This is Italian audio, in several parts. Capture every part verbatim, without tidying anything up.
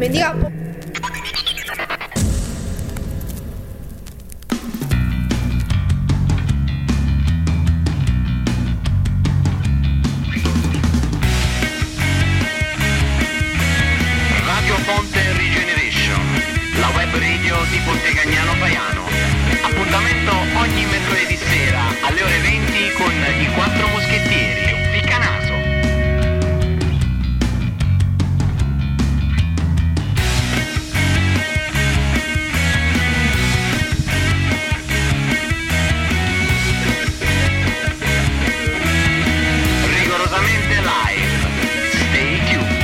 dimenticavo. Radio Ponte Regeneration, la web radio di Pontecagnano Faiano. Appuntamento ogni mercoledì sera alle ore venti con i quattro moschettieri. Ficcanaso. Rigorosamente live. Stay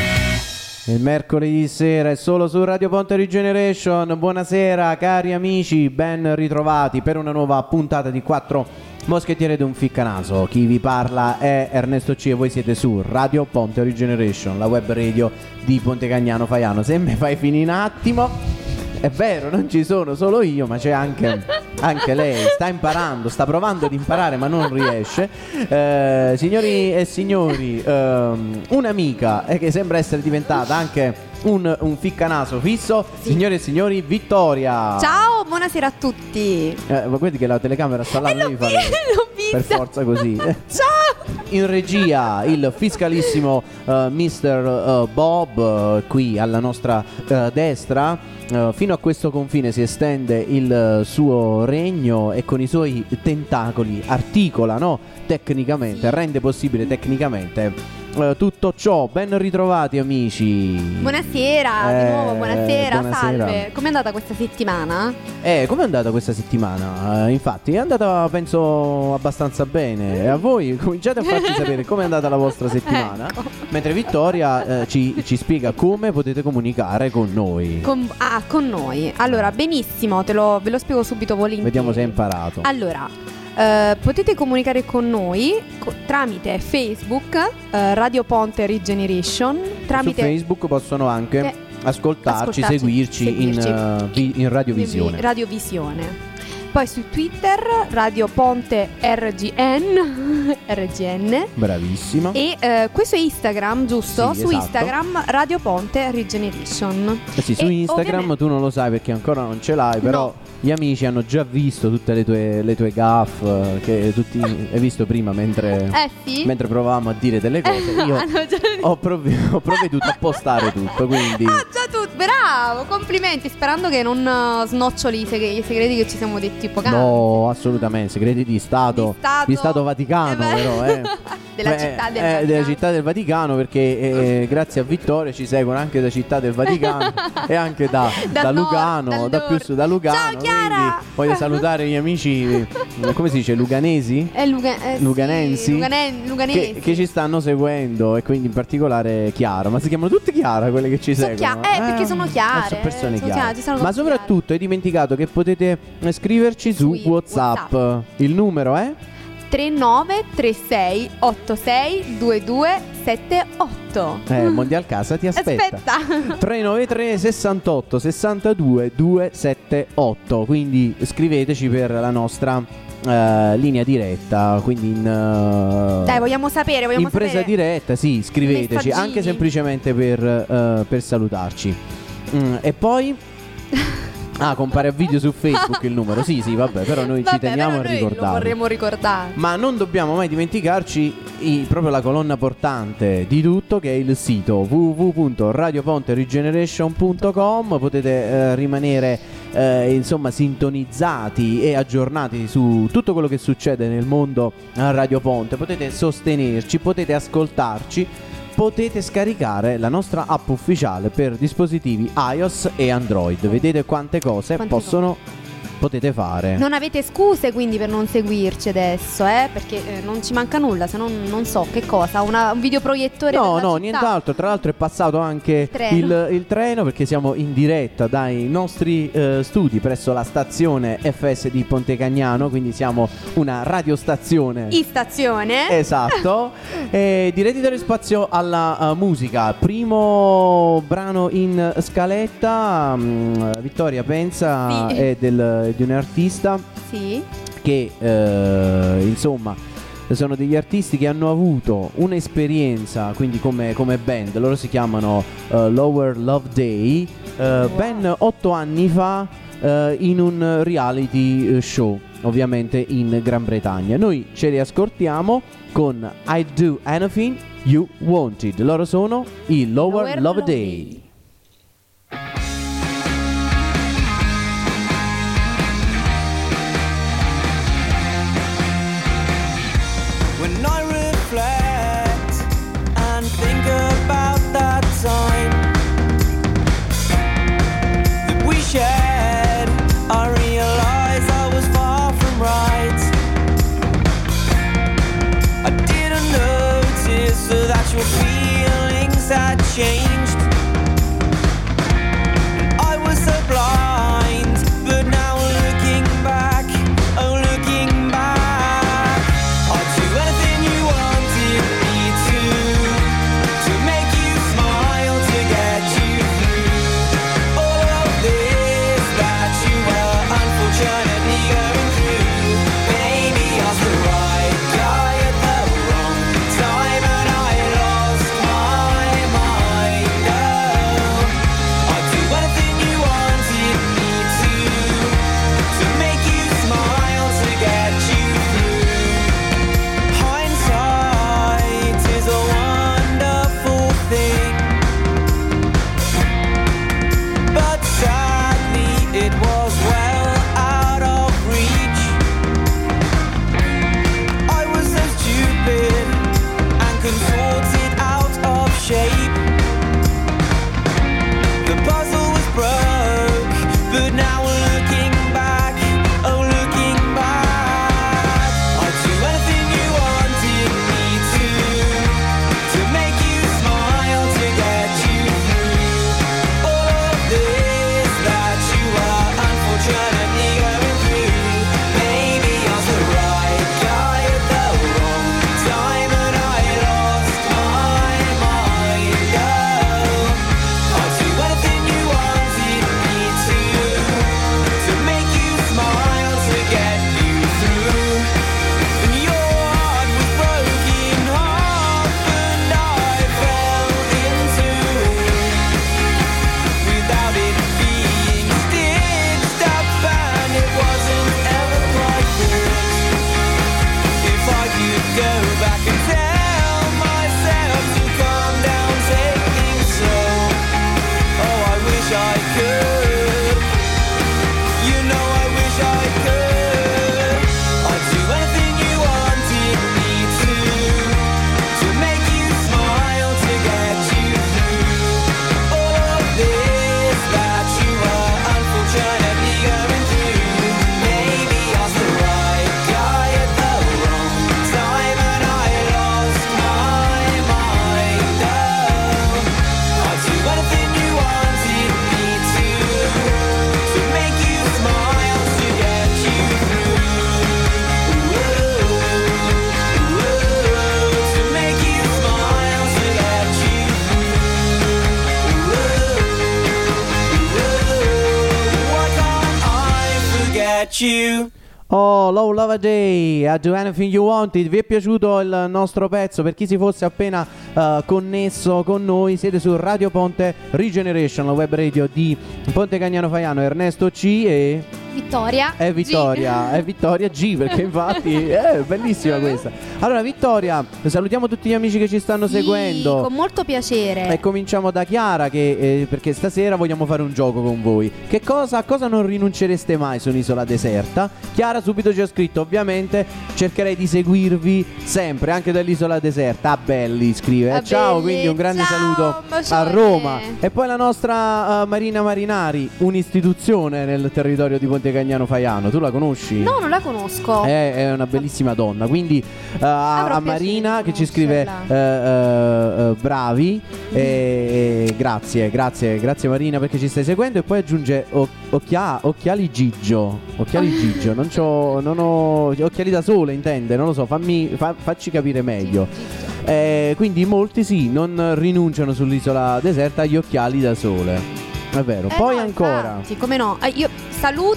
tuned. Il mercoledì sera è solo su Radio Ponte Regeneration. Buonasera cari amici, ben ritrovati per una nuova puntata di quattro moschettieri ed un ficcanaso. Chi vi parla è Ernesto C e voi siete su Radio Ponte Regeneration, la web radio di Pontecagnano Faiano. Se mi fai finire un attimo, è vero, non ci sono solo io, ma c'è anche, anche lei. Sta imparando, sta provando ad imparare, ma non riesce. Eh, signori e signori, ehm, un'amica eh, che sembra essere diventata anche un, un ficcanaso fisso. Sì. Signori e signori, Vittoria. Ciao, buonasera a tutti. Eh, ma guardi che la telecamera sta là, Eh, l'ho devi fare vi- l'ho vista. per forza così. Ciao. In regia il fiscalissimo uh, mister uh, Bob, uh, qui alla nostra uh, destra. Uh, fino a questo confine si estende il uh, suo regno e con i suoi tentacoli articola, no? Tecnicamente, Sì. rende possibile tecnicamente uh, tutto ciò. Ben ritrovati amici. Buonasera, Eh, di nuovo, buonasera, buonasera. salve. Com'è andata questa settimana? Eh, com'è andata questa settimana? Eh, infatti è andata, penso, abbastanza bene. E a voi cominciate a farci sapere com'è andata la vostra settimana. Ecco. Mentre Vittoria eh, ci, ci spiega come potete comunicare con noi. Con, ah, con noi. Allora, benissimo, te lo, ve lo spiego subito volentieri. Vediamo se hai imparato. Allora, eh, potete comunicare con noi co- tramite Facebook, eh, Radio Ponte Regeneration, tramite Su Facebook possono anche Eh, ascoltarci, ascoltarci, seguirci, seguirci. In, uh, vi- in radiovisione. Radiovisione. Poi su Twitter Radio Ponte R G N R G N Bravissima. e eh, questo è Instagram, giusto? Sì, Su esatto. Instagram Radio Ponte Regeneration. Eh sì, su E Instagram ovviamente- tu non lo sai perché ancora non ce l'hai, però No. gli amici hanno già visto tutte le tue, le tue gaff eh, che tutti hai visto prima mentre, Eh sì. mentre provavamo a dire delle cose. Io Hanno già- ho, provve- ho provveduto a postare tutto, quindi Ah, già tu, bravo, complimenti, sperando che non uh, snoccioli i segre- i segreti che ci siamo detti poc'anzi. no, assolutamente, segreti di Stato, Di Stato. di Stato Vaticano, Eh beh. però, eh. Della Beh, città del eh, Vaticano. della città del Vaticano, perché eh, grazie a Vittoria ci seguono anche da città del Vaticano e anche da, Da da nord, Lugano, dal da più nord. su, da Lugano. Ciao, Chiara! Quindi voglio salutare gli amici, eh, come si dice, luganesi? È Luga- eh, sì, Luganensi? Luganen- Luganesi. Che, che ci stanno seguendo, e quindi in particolare Chiara. Ma si chiamano tutte Chiara quelle che ci Sono seguono? chia- eh, perché sono chiare, eh, sono persone sono chiare. chiare, ci sono Ma tutte soprattutto hai dimenticato che potete eh, scriverci su Sui WhatsApp. WhatsApp. Il numero è? tre nove tre sei otto sei due due sette otto. Eh, Mondial Casa ti aspetta. Aspetta. tre nove tre sessantotto sessantadue duecentosettantotto. Quindi scriveteci per la nostra eh, linea diretta. Quindi in eh, Dai, vogliamo sapere, vogliamo in presa sapere. diretta, sì, scriveteci Messaggini. anche semplicemente per, eh, per salutarci. Mm, e poi ah, compare a video su Facebook il numero. Sì, sì, vabbè, però noi Vabbè, ci teniamo però a noi lo ricordarlo. vorremmo ricordare. Ma non dobbiamo mai dimenticarci i- proprio la colonna portante di tutto, che è il sito w w w punto radio ponte regeneration punto com. Potete eh, rimanere eh, insomma sintonizzati e aggiornati su tutto quello che succede nel mondo a Radio Ponte. Potete sostenerci, potete ascoltarci, potete scaricare la nostra app ufficiale per dispositivi iOS e Android. Vedete quante cose Quante possono potete fare. Non avete scuse quindi per non seguirci adesso, eh? Perché eh, non ci manca nulla, se non non so che cosa, una- un videoproiettore per No, la no, città. nient'altro. Tra l'altro è passato anche Treno. il, il treno, perché siamo in diretta dai nostri eh, studi presso la stazione F S di Pontecagnano. Quindi siamo una radiostazione. In stazione. Esatto. E direi di dare spazio alla uh, musica. Primo brano in scaletta. mm, Vittoria pensa Sì. è del, di un artista Sì. che eh, insomma sono degli artisti che hanno avuto un'esperienza, quindi come, come band. Loro si chiamano uh, Lower Love Day, uh, wow. ben otto anni fa uh, in un reality show, ovviamente in Gran Bretagna. Noi ce li ascoltiamo con I Do Anything You Wanted. Loro sono i Lower, Lower Love Day, Day. When I reflect and think about that time that we shared, I realize I was far from right. I didn't notice that your feelings had changed. I was so blind, but now looking back, oh looking back, I'd do anything you wanted me to, to make you smile, to get you through all of this that you were unfortunately going through. Baby, I was the right guy at the wrong time, and I lost my mind. Oh, I'd do anything you wanted me to, to make you smile, to get you through. Hindsight is a wonderful thing, but sadly it was well out of reach. I was so stupid and contorted out of shape. The puzzle was broke, but now looking back, oh looking back, I'd do anything you wanted me to, to make you smile, to get you through all of this that you were unfortunately going through. Baby, I was the right guy at the wrong time, and I lost my mind. Oh, I'd do anything you wanted me to, to make you smile, to get you through. And your heart was broken half, and I fell into it without it being stitched up, and it wasn't ever quite fixed. If I could go back and tell myself to calm down, take things slow, oh I wish I could. You know I wish I could. I'd do anything you wanted me to, to make you smile, to get you through all of this that you were unfortunately going through. Maybe I was the right guy at the wrong time, and I lost my mind. Oh, I'd do anything you wanted me to, to make you smile, to get you through. Ooh, ooh, to make you smile, to get you through. Ooh, ooh, why can't I forget you? Oh, Low Love Day, I Do Anything You Wanted. Vi è piaciuto il nostro pezzo? Per chi si fosse appena uh, connesso con noi, siete su Radio Ponte Regeneration, la web radio di Ponte Cagnano Faiano. Ernesto C e... Vittoria. È Vittoria, G. è Vittoria G, perché infatti è bellissima questa. Allora Vittoria, salutiamo tutti gli amici che ci stanno Sì, seguendo. con molto piacere. E cominciamo da Chiara che, eh, perché stasera vogliamo fare un gioco con voi. Che cosa, a cosa non rinuncereste mai su un'isola deserta? Chiara subito ci ha scritto: ovviamente cercherei di seguirvi sempre, anche dall'isola deserta. Ah, belli, scrive. Ah, ciao, belli. quindi un grande Ciao, saluto un bacione. a Roma. E poi la nostra uh, Marina Marinari, un'istituzione nel territorio di Ponte Cagnano Faiano. Tu la conosci? No, non la conosco. È, è una bellissima donna. Quindi uh, a, a Marina che ci scrive uh, uh, uh, bravi e, e grazie, grazie, grazie Marina perché ci stai seguendo. E poi aggiunge o, occhia, occhiali Gigio. Occhiali Gigio. Non, c'ho, non ho occhiali da sole, intende. Non lo so, fammi, fa, facci capire meglio. Eh, quindi molti sì, non rinunciano sull'isola deserta agli occhiali da sole. È vero. Eh Poi no, ancora infatti, come no? Eh, io saluto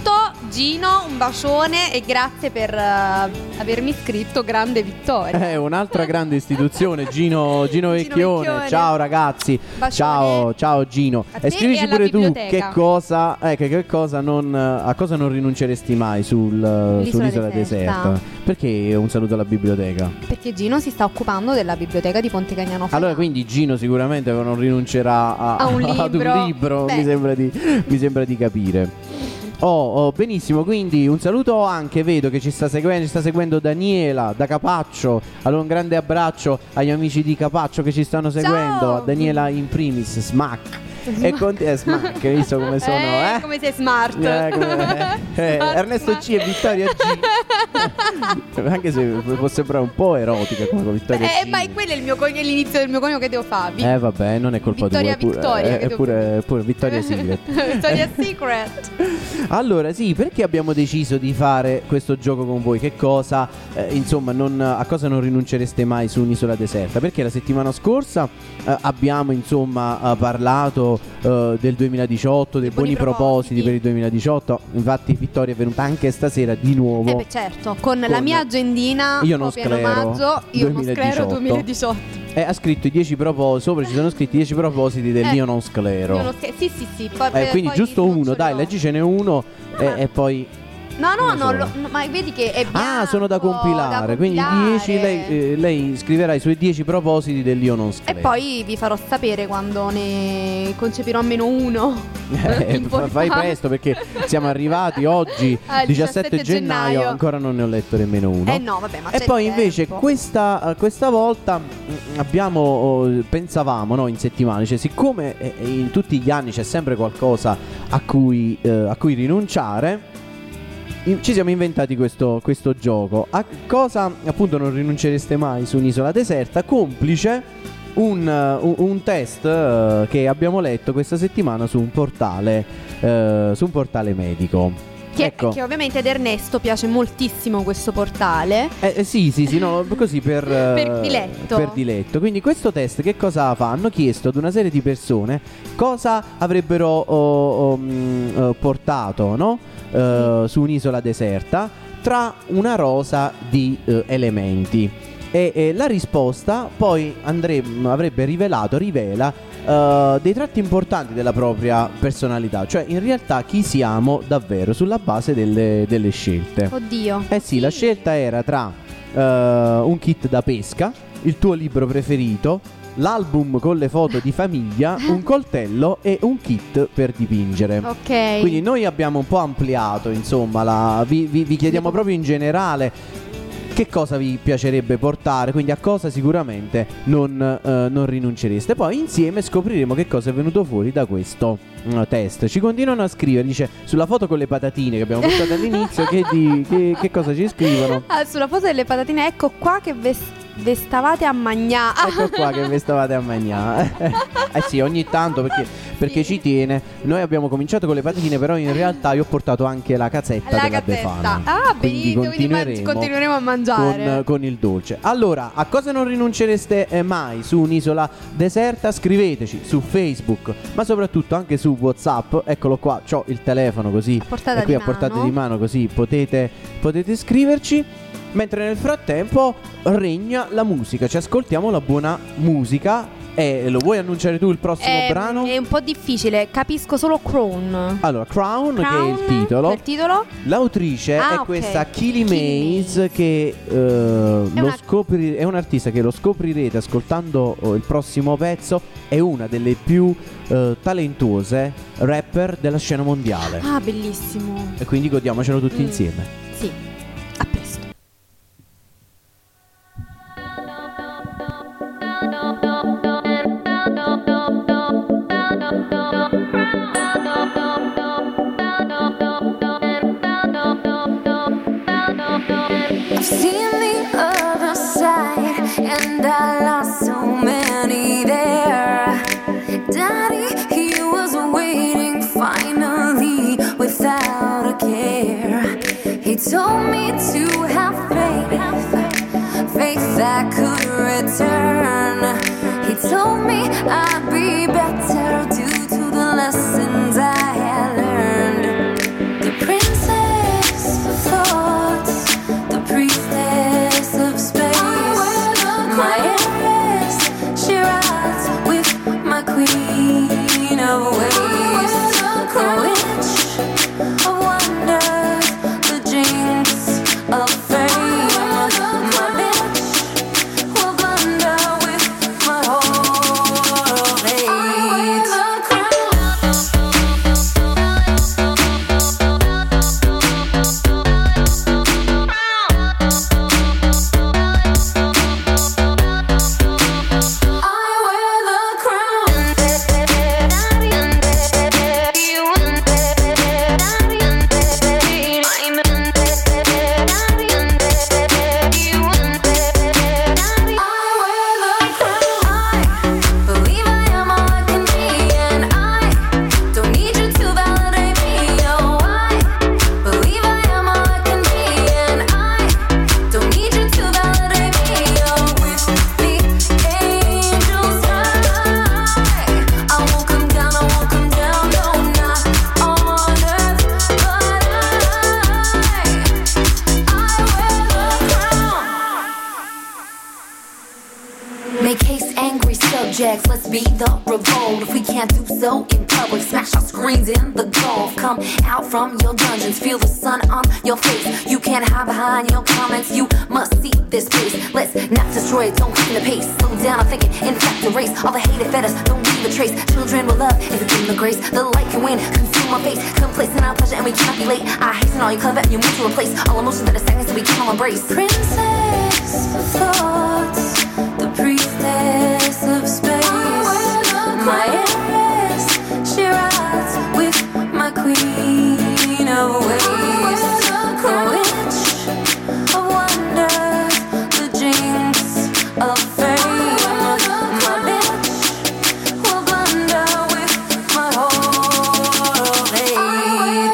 Gino, un bacione e grazie per uh, avermi iscritto. Grande vittoria. È un'altra grande istituzione, Gino, Gino Vecchione. Vecchione. Ciao ragazzi. Bacione. Ciao, ciao Gino. A te E scrivici e alla pure tu biblioteca. che cosa, eh, che, che cosa non, a cosa non rinunceresti mai sul, sull'isola deserta. deserta. Perché un saluto alla biblioteca? Perché Gino si sta occupando della biblioteca di Ponte Cagnano Faiano. Allora quindi Gino sicuramente non rinuncerà a, A un ad un libro. libro, Beh. mi sembra di, mi sembra di capire. Oh, oh, benissimo, quindi un saluto anche, vedo che ci sta seguendo, ci sta seguendo Daniela da Capaccio. Allora un grande abbraccio agli amici di Capaccio che ci stanno seguendo. A Daniela in primis, Smack. E con te, eh, Smack, hai visto come sono, eh, eh? come sei smart. Eh, come- eh, Smart, Ernesto smart. C e Vittoria G. Anche se può sembrare un po' erotica come con Vittoria Eh, G. ma è quello è il mio cogno- l'inizio del mio cogno che devo farvi. Eh vabbè, non è colpa Vittoria tua, è pure, Victoria, è, che è devo- pure, è pure Vittoria Secret. Victoria Secret. Allora sì, perché abbiamo deciso di fare questo gioco con voi? Che cosa, eh, insomma, non, a cosa non rinuncereste mai su un'isola deserta? Perché la settimana scorsa eh, abbiamo insomma eh, parlato eh, del duemiladiciotto, dei buoni, buoni propositi. propositi per il duemiladiciotto. Infatti Vittoria è venuta anche stasera di nuovo. Eh beh certo, con, la Con- mia agendina Io non proprio in sclero omaggio, io non duemiladiciotto. sclero duemiladiciotto. E ha scritto i dieci propositi, sopra ci sono scritti i dieci propositi del Eh, Io non sclero. Io non sclero. Sì, sì, sì. Poi, Eh, quindi poi giusto non uno, ce dai, l'ho. leggicene uno e, Ah. e poi... No, no, Uno no, solo. lo- no, ma vedi che è bianco, Ah, sono da compilare, da quindi compilare. dieci, lei, eh, lei scriverà i suoi dieci propositi dell'Io non E sclero. poi vi farò sapere quando ne concepirò almeno uno. Eh, Importante. fai presto perché siamo arrivati oggi Al diciassette diciassette gennaio, gennaio. ancora non ne ho letto nemmeno uno. Eh no, vabbè, ma E c'è poi il invece tempo. questa, questa volta mm, abbiamo oh, pensavamo no, in settimana, cioè siccome eh, in tutti gli anni c'è sempre qualcosa a cui, eh, a cui rinunciare, in- ci siamo inventati questo, questo gioco. A cosa appunto non rinuncereste mai su un'isola deserta, complice un, uh, un- un test uh, che abbiamo letto questa settimana su un portale, uh, su un portale medico. Che, Ecco. che ovviamente ad Ernesto piace moltissimo questo portale. Eh, eh, sì, sì, sì, no, così per, eh, Per diletto. per diletto. Quindi questo test che cosa fa? Hanno chiesto ad una serie di persone cosa avrebbero oh, oh, mh, eh, portato, no? Eh, su un'isola deserta tra una rosa di eh, elementi. E, e la risposta poi andrebbe, avrebbe rivelato, rivela eh, dei tratti importanti della propria personalità, cioè in realtà chi siamo davvero sulla base delle, delle scelte. Oddio. Eh sì, la scelta era tra eh, un kit da pesca, il tuo libro preferito, l'album con le foto di famiglia, un coltello e un kit per dipingere. Ok. Quindi noi abbiamo un po' ampliato, insomma, la, vi, vi- vi chiediamo proprio in generale che cosa vi piacerebbe portare, quindi a cosa sicuramente non, eh, non rinuncereste. Poi insieme scopriremo che cosa è venuto fuori da questo mm, test. Ci continuano a scrivere, dice, sulla foto con le patatine che abbiamo portato all'inizio, che, di, che, che cosa ci scrivono? Ah, sulla foto delle patatine, ecco qua che ve, ve stavate a mangiare. Ecco qua che vi stavate a mangiare. Eh sì, ogni tanto perché, perché Sì. ci tiene. Noi abbiamo cominciato con le patatine, però in realtà io ho portato anche la cazzetta La della cazzetta. Befana. Ah, Quindi benissimo, quindi man- continueremo, continueremo a mangiare. con, con il dolce. Allora, a cosa non rinuncereste eh, mai su un'isola deserta? Scriveteci su Facebook, ma soprattutto anche su WhatsApp. Eccolo qua, c'ho il telefono così A portata è qui di a portata mano. di mano, così potete, potete scriverci. Mentre nel frattempo regna la musica, ci ascoltiamo la buona musica. E lo vuoi annunciare tu il prossimo È, brano? è un po' difficile, capisco solo Crown. Allora, Crown, che è Crown, il titolo. il titolo? L'autrice Ah, è ok. questa Killy Killy Mays, Mays. che eh, lo una- scopri- è un artista che lo scoprirete ascoltando oh, il prossimo pezzo. È una delle più eh, talentuose rapper della scena mondiale. Ah, bellissimo. E quindi godiamocelo tutti Mm. insieme. Sì, a presto. I've seen the other side, and I lost so many there. Daddy, he was waiting finally without a care. He told me to have faith, faith that could return. He told me I'd be better due to the lessons I had learned. The princess projects, let's be the revolt. If we can't do so in public, smash our screens in the Gulf. Come out from your dungeons, feel the sun on your face. You can't hide behind your comments, you must see this place. Let's not destroy it, don't quicken the pace. Slow down, I'm thinking, in fact, erase all the hate that fed us, don't leave a trace. Children will love, is a given the grace. The light can win, consume our face. Complacent our pleasure and we cannot be late. I hasten all you clever and you move to replace all emotions that are stagnant so we can all embrace. Princess of thoughts, the priestess of space. My heiress, she rides with my queen of ways. The witch of wonders, the jinx of fame. My bitch will blunder with my whole age.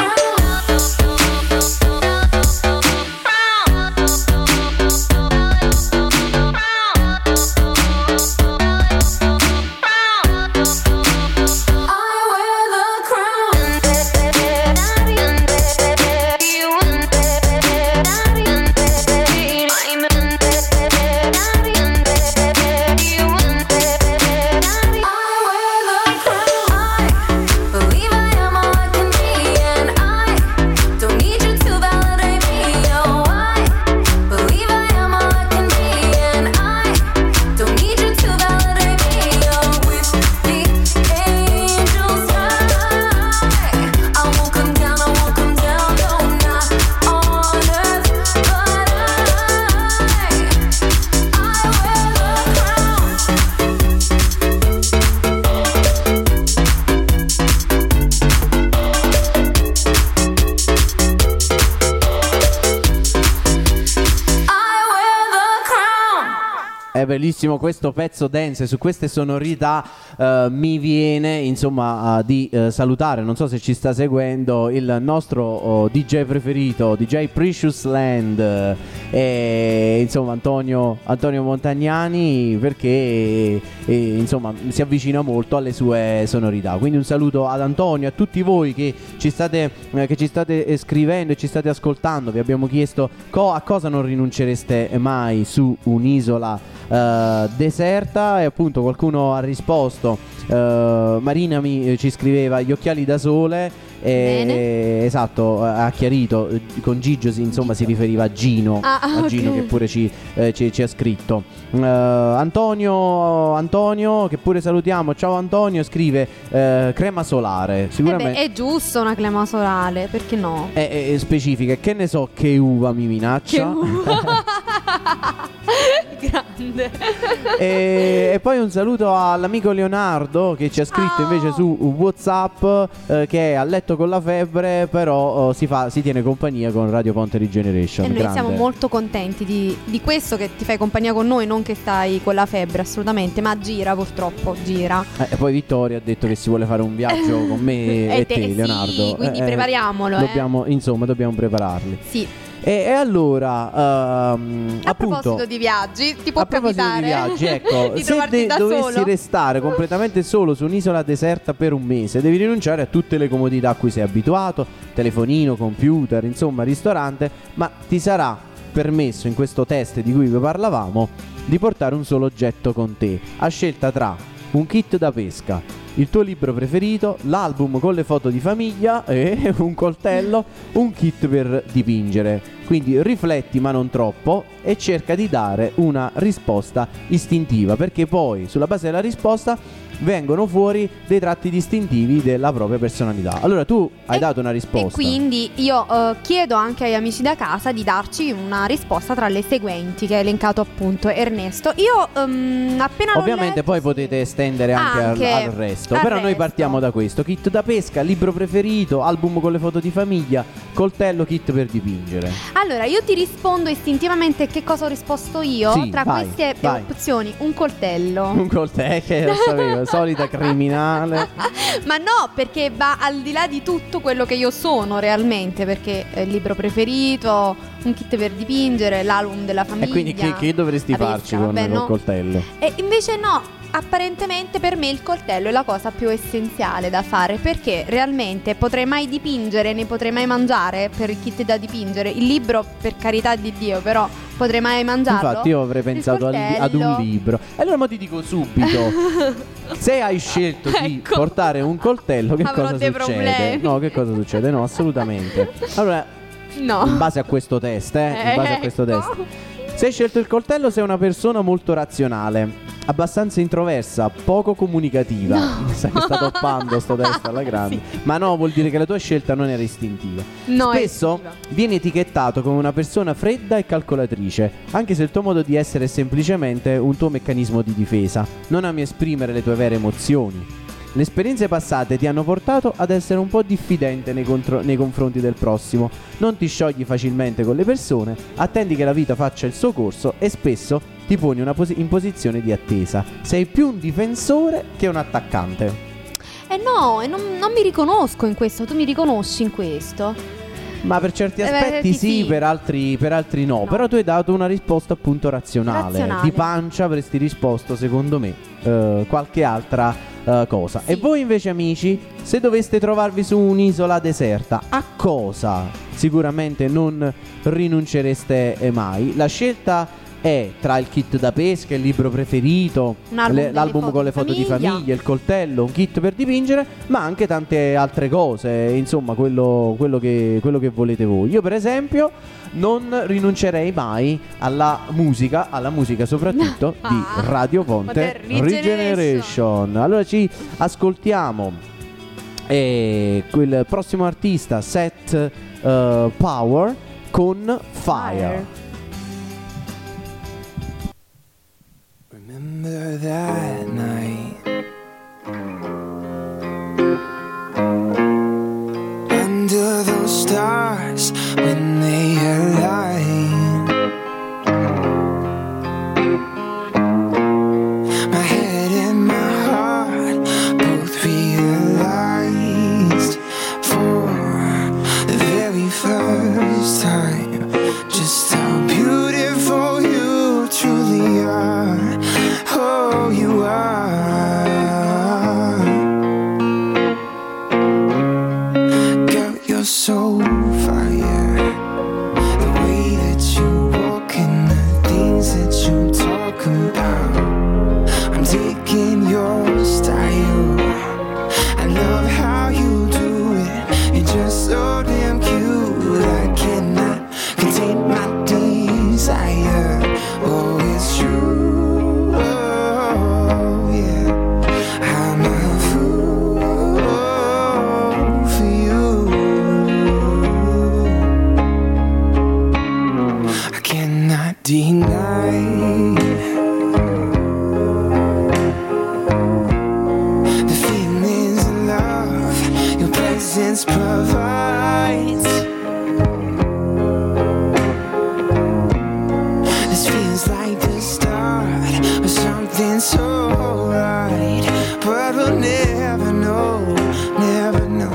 È bellissimo questo pezzo dance, su queste sonorità eh, mi viene insomma uh, di uh, salutare, non so se ci sta seguendo, il nostro uh, D J preferito, D J Precious Land, eh, e insomma Antonio, Antonio Montagnani, perché eh, insomma si avvicina molto alle sue sonorità. Quindi un saluto ad Antonio, a tutti voi che ci state, eh, che ci state eh, scrivendo e ci state ascoltando. Vi abbiamo chiesto co- a cosa non rinuncereste mai su un'isola Uh, deserta, e appunto qualcuno ha risposto. uh, Marina mi, ci scriveva gli occhiali da sole e, e, esatto, ha chiarito, con Gigio si, insomma si riferiva a Gino, ah, a Gino okay. che pure ci, eh, ci, ci ha scritto. uh, Antonio Antonio che pure salutiamo, ciao Antonio, scrive uh, crema solare, sicuramente eh beh, è giusto una crema solare, perché no? è, è, è specifica, che ne so che uva mi minaccia. Che uva. Grande. e, e poi un saluto all'amico Leonardo che ci ha scritto oh. invece su WhatsApp, eh, che è a letto con la febbre, però oh, si, fa, si tiene compagnia con Radio Ponte Regeneration. E noi Grande. siamo molto contenti di, di questo, che ti fai compagnia con noi, non che stai con la febbre, assolutamente, ma gira, purtroppo gira. Eh, e poi Vittoria ha detto che si vuole fare un viaggio con me e, e te, te, Leonardo. Sì, quindi eh, prepariamolo. Dobbiamo, eh. insomma, dobbiamo prepararli. Sì. E, e allora, um, A appunto, proposito di viaggi, ti può a proposito capitare di viaggi, ecco, di se trovarti de- da dovessi solo? restare completamente solo su un'isola deserta per un mese, devi rinunciare a tutte le comodità a cui sei abituato, telefonino, computer, insomma ristorante, ma ti sarà permesso in questo test di cui vi parlavamo di portare un solo oggetto con te, a scelta tra un kit da pesca, il tuo libro preferito, l'album con le foto di famiglia e un coltello, un kit per dipingere. Quindi rifletti ma non troppo e cerca di dare una risposta istintiva, perché poi sulla base della risposta vengono fuori dei tratti distintivi della propria personalità. Allora tu hai E- dato una E risposta. quindi io eh, chiedo anche agli amici da casa di darci una risposta tra le seguenti che ha elencato appunto Ernesto. Io ehm, appena l'ho Ovviamente letto, poi sì. potete estendere anche, al- Anche al, resto. al Però noi resto. partiamo da questo: kit da pesca, libro preferito, album con le foto di famiglia, coltello, kit per dipingere. Allora io ti rispondo istintivamente che cosa ho risposto io. Sì, Tra vai, queste vai. opzioni un coltello. Un coltello, che lo sapevo, solita criminale. Ma no, perché va al di là di tutto quello che io sono realmente, perché eh, il libro preferito, un kit per dipingere, l'album della famiglia. E quindi che, che dovresti la farci pesca, con vabbè, il no. coltello? E invece no, apparentemente per me il coltello è la cosa più essenziale da fare, perché realmente potrei mai dipingere, ne potrei mai mangiare per il kit da dipingere. Il libro, per carità di Dio, però potrei mai mangiarlo. Infatti io avrei Il pensato al- ad un coltello. libro. E allora mo ti dico subito, se hai scelto di Ecco. portare un coltello, che Avrò cosa dei succede? problemi. No, che cosa succede? No, assolutamente. Allora, No. in base a questo test, eh, in base a questo Ecco. test. Se hai scelto il coltello sei una persona molto razionale, abbastanza introversa, poco comunicativa. Mi sa che sta toppando sto test alla grande. Sì. Ma no, vuol dire che la tua scelta non era istintiva. No, è Spesso istintiva. vieni etichettato come una persona fredda e calcolatrice, anche se il tuo modo di essere è semplicemente un tuo meccanismo di difesa. Non ami esprimere le tue vere emozioni. Le esperienze passate ti hanno portato ad essere un po' diffidente nei, contro- nei confronti del prossimo. Non ti sciogli facilmente con le persone, attendi che la vita faccia il suo corso e spesso ti poni una posi- in posizione di attesa. Sei più un difensore che un attaccante. Eh no, e non, non mi riconosco in questo. Tu mi riconosci in questo? Ma per certi Eh, aspetti sì, sì, sì. Per, altri, per altri no. No. Però tu hai dato una risposta appunto razionale. Razionale. Di pancia avresti risposto, secondo me, eh, qualche altra eh, cosa. Sì. E voi invece amici, se doveste trovarvi su un'isola deserta, a cosa sicuramente non rinuncereste eh, mai? La scelta è tra il kit da pesca, il libro preferito, Un album le- delle l'album foto con le di foto di famiglia. famiglia, il coltello, un kit per dipingere, ma anche tante altre cose, insomma quello, quello, che, quello che volete voi. Io per esempio non rinuncerei mai alla musica, alla musica soprattutto Ah, di Radio Ponte Ponte Regeneration. Regeneration. Allora ci ascoltiamo e quel prossimo artista, Set eh, Power con Fire. Remember that night under those stars when they aligned. My head and my heart both realized for the very first time just how beautiful you truly are. Oh, you are. Girl, you're so fire. The way that you walk and the things that you talk about. I'm taking your style. I love how you do it. You're just so damn cute. I cannot contain my desire. Oh, it's true. Oh, yeah. I'm a fool for you. I cannot deny the feelings of love your presence provides. This feels like the start of something so right, but we'll never know, never know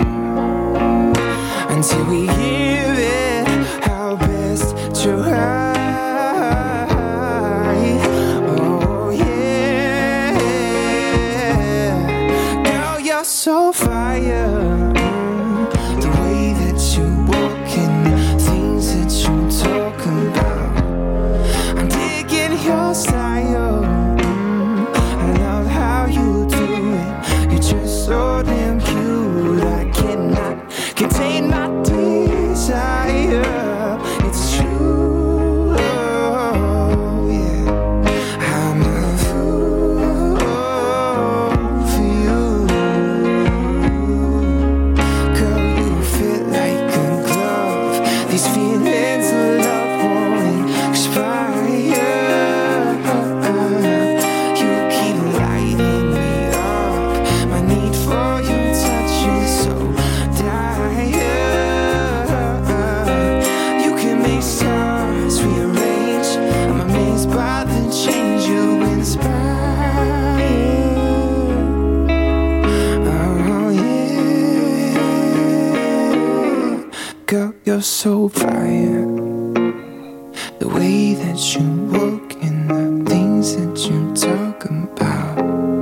until we give it our best try. Oh yeah, girl, you're so fire. The way that you walk and the things that you talk about. I'm digging your style. Mm, I love how you do it. You're just so damn cute. I cannot contain my desire. It's true. Oh, yeah. I'm a fool for you. Girl, you fit like a glove. These feelings of love won't expire. You keep lighting me up. My need for your touch is so dire. You can make stars rearrange. I'm amazed by the change you inspire. Oh yeah, girl, you're so fire. The way that you walk and the things that you talk about.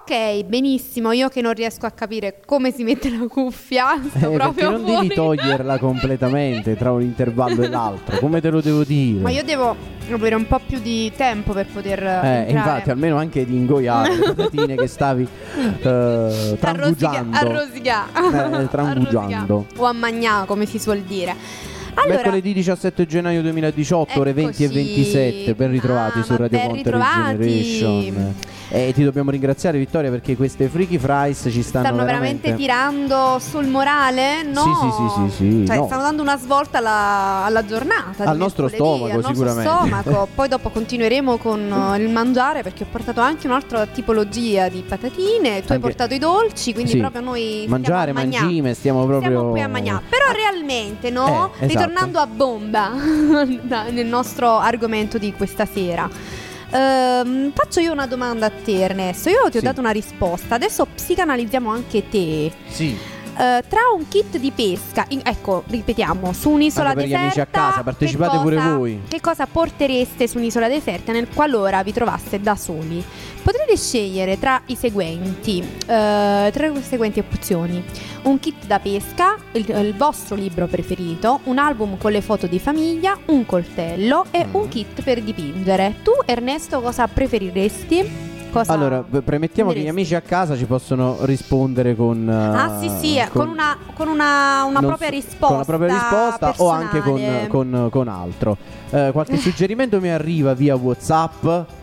Ok, benissimo. Io che non riesco a capire come si mette la cuffia. Sto Eh, perché proprio non fuori. devi toglierla completamente tra un intervallo e l'altro. Come te lo devo dire? Ma io devo avere un po' più di tempo per poter Eh, entrare. infatti, almeno anche di ingoiare le patatine che stavi eh, trambugiando. Arrosica, Eh, trambugiando. o a magnà, come si suol dire. Allora, Mercoledì diciassette gennaio duemiladiciotto, ore venti e eccoci. ventisette. Ben ritrovati Ah, su ma Radio ben Ponte ritrovati. Regeneration. E ti dobbiamo ringraziare, Vittoria, perché queste Freaky Fries ci stanno, stanno veramente tirando sul morale? No. Sì, sì, sì, sì, sì, Cioè, no. stanno dando una svolta alla, alla giornata. Al di nostro mercoledì, stomaco, al nostro sicuramente. stomaco. Poi dopo continueremo con uh, il mangiare, perché ho portato anche un'altra tipologia di patatine. Tu hai Anche- portato i dolci, quindi Sì. proprio noi Mangiare, stiamo a magnà. mangime, stiamo proprio Siamo qui a mangiare. Però realmente, no? Eh, esatto. Ritornando a bomba da- nel nostro argomento di questa sera. Ehm, faccio io una domanda a te, Ernesto. Io ti ho Sì. dato una risposta. Adesso psicanalizziamo anche te. Sì. Eh, tra un kit di pesca, in- ecco, ripetiamo, su un'isola Anche per gli deserta, amici a casa, partecipate che pure cosa- voi. Che cosa portereste su un'isola deserta nel qualora vi trovaste da soli? Potrete scegliere tra i seguenti, eh, tra le seguenti opzioni: un kit da pesca, il, il vostro libro preferito, un album con le foto di famiglia, un coltello e Mm. un kit per dipingere. Tu, Ernesto, cosa preferiresti? Cosa Allora, p- premettiamo che gli prenderesti? amici a casa ci possono rispondere con eh, Ah sì sì, eh, con, una, con una, una non propria so- risposta con la propria risposta o anche con, personale. con, con altro. Eh, qualche suggerimento mi arriva via WhatsApp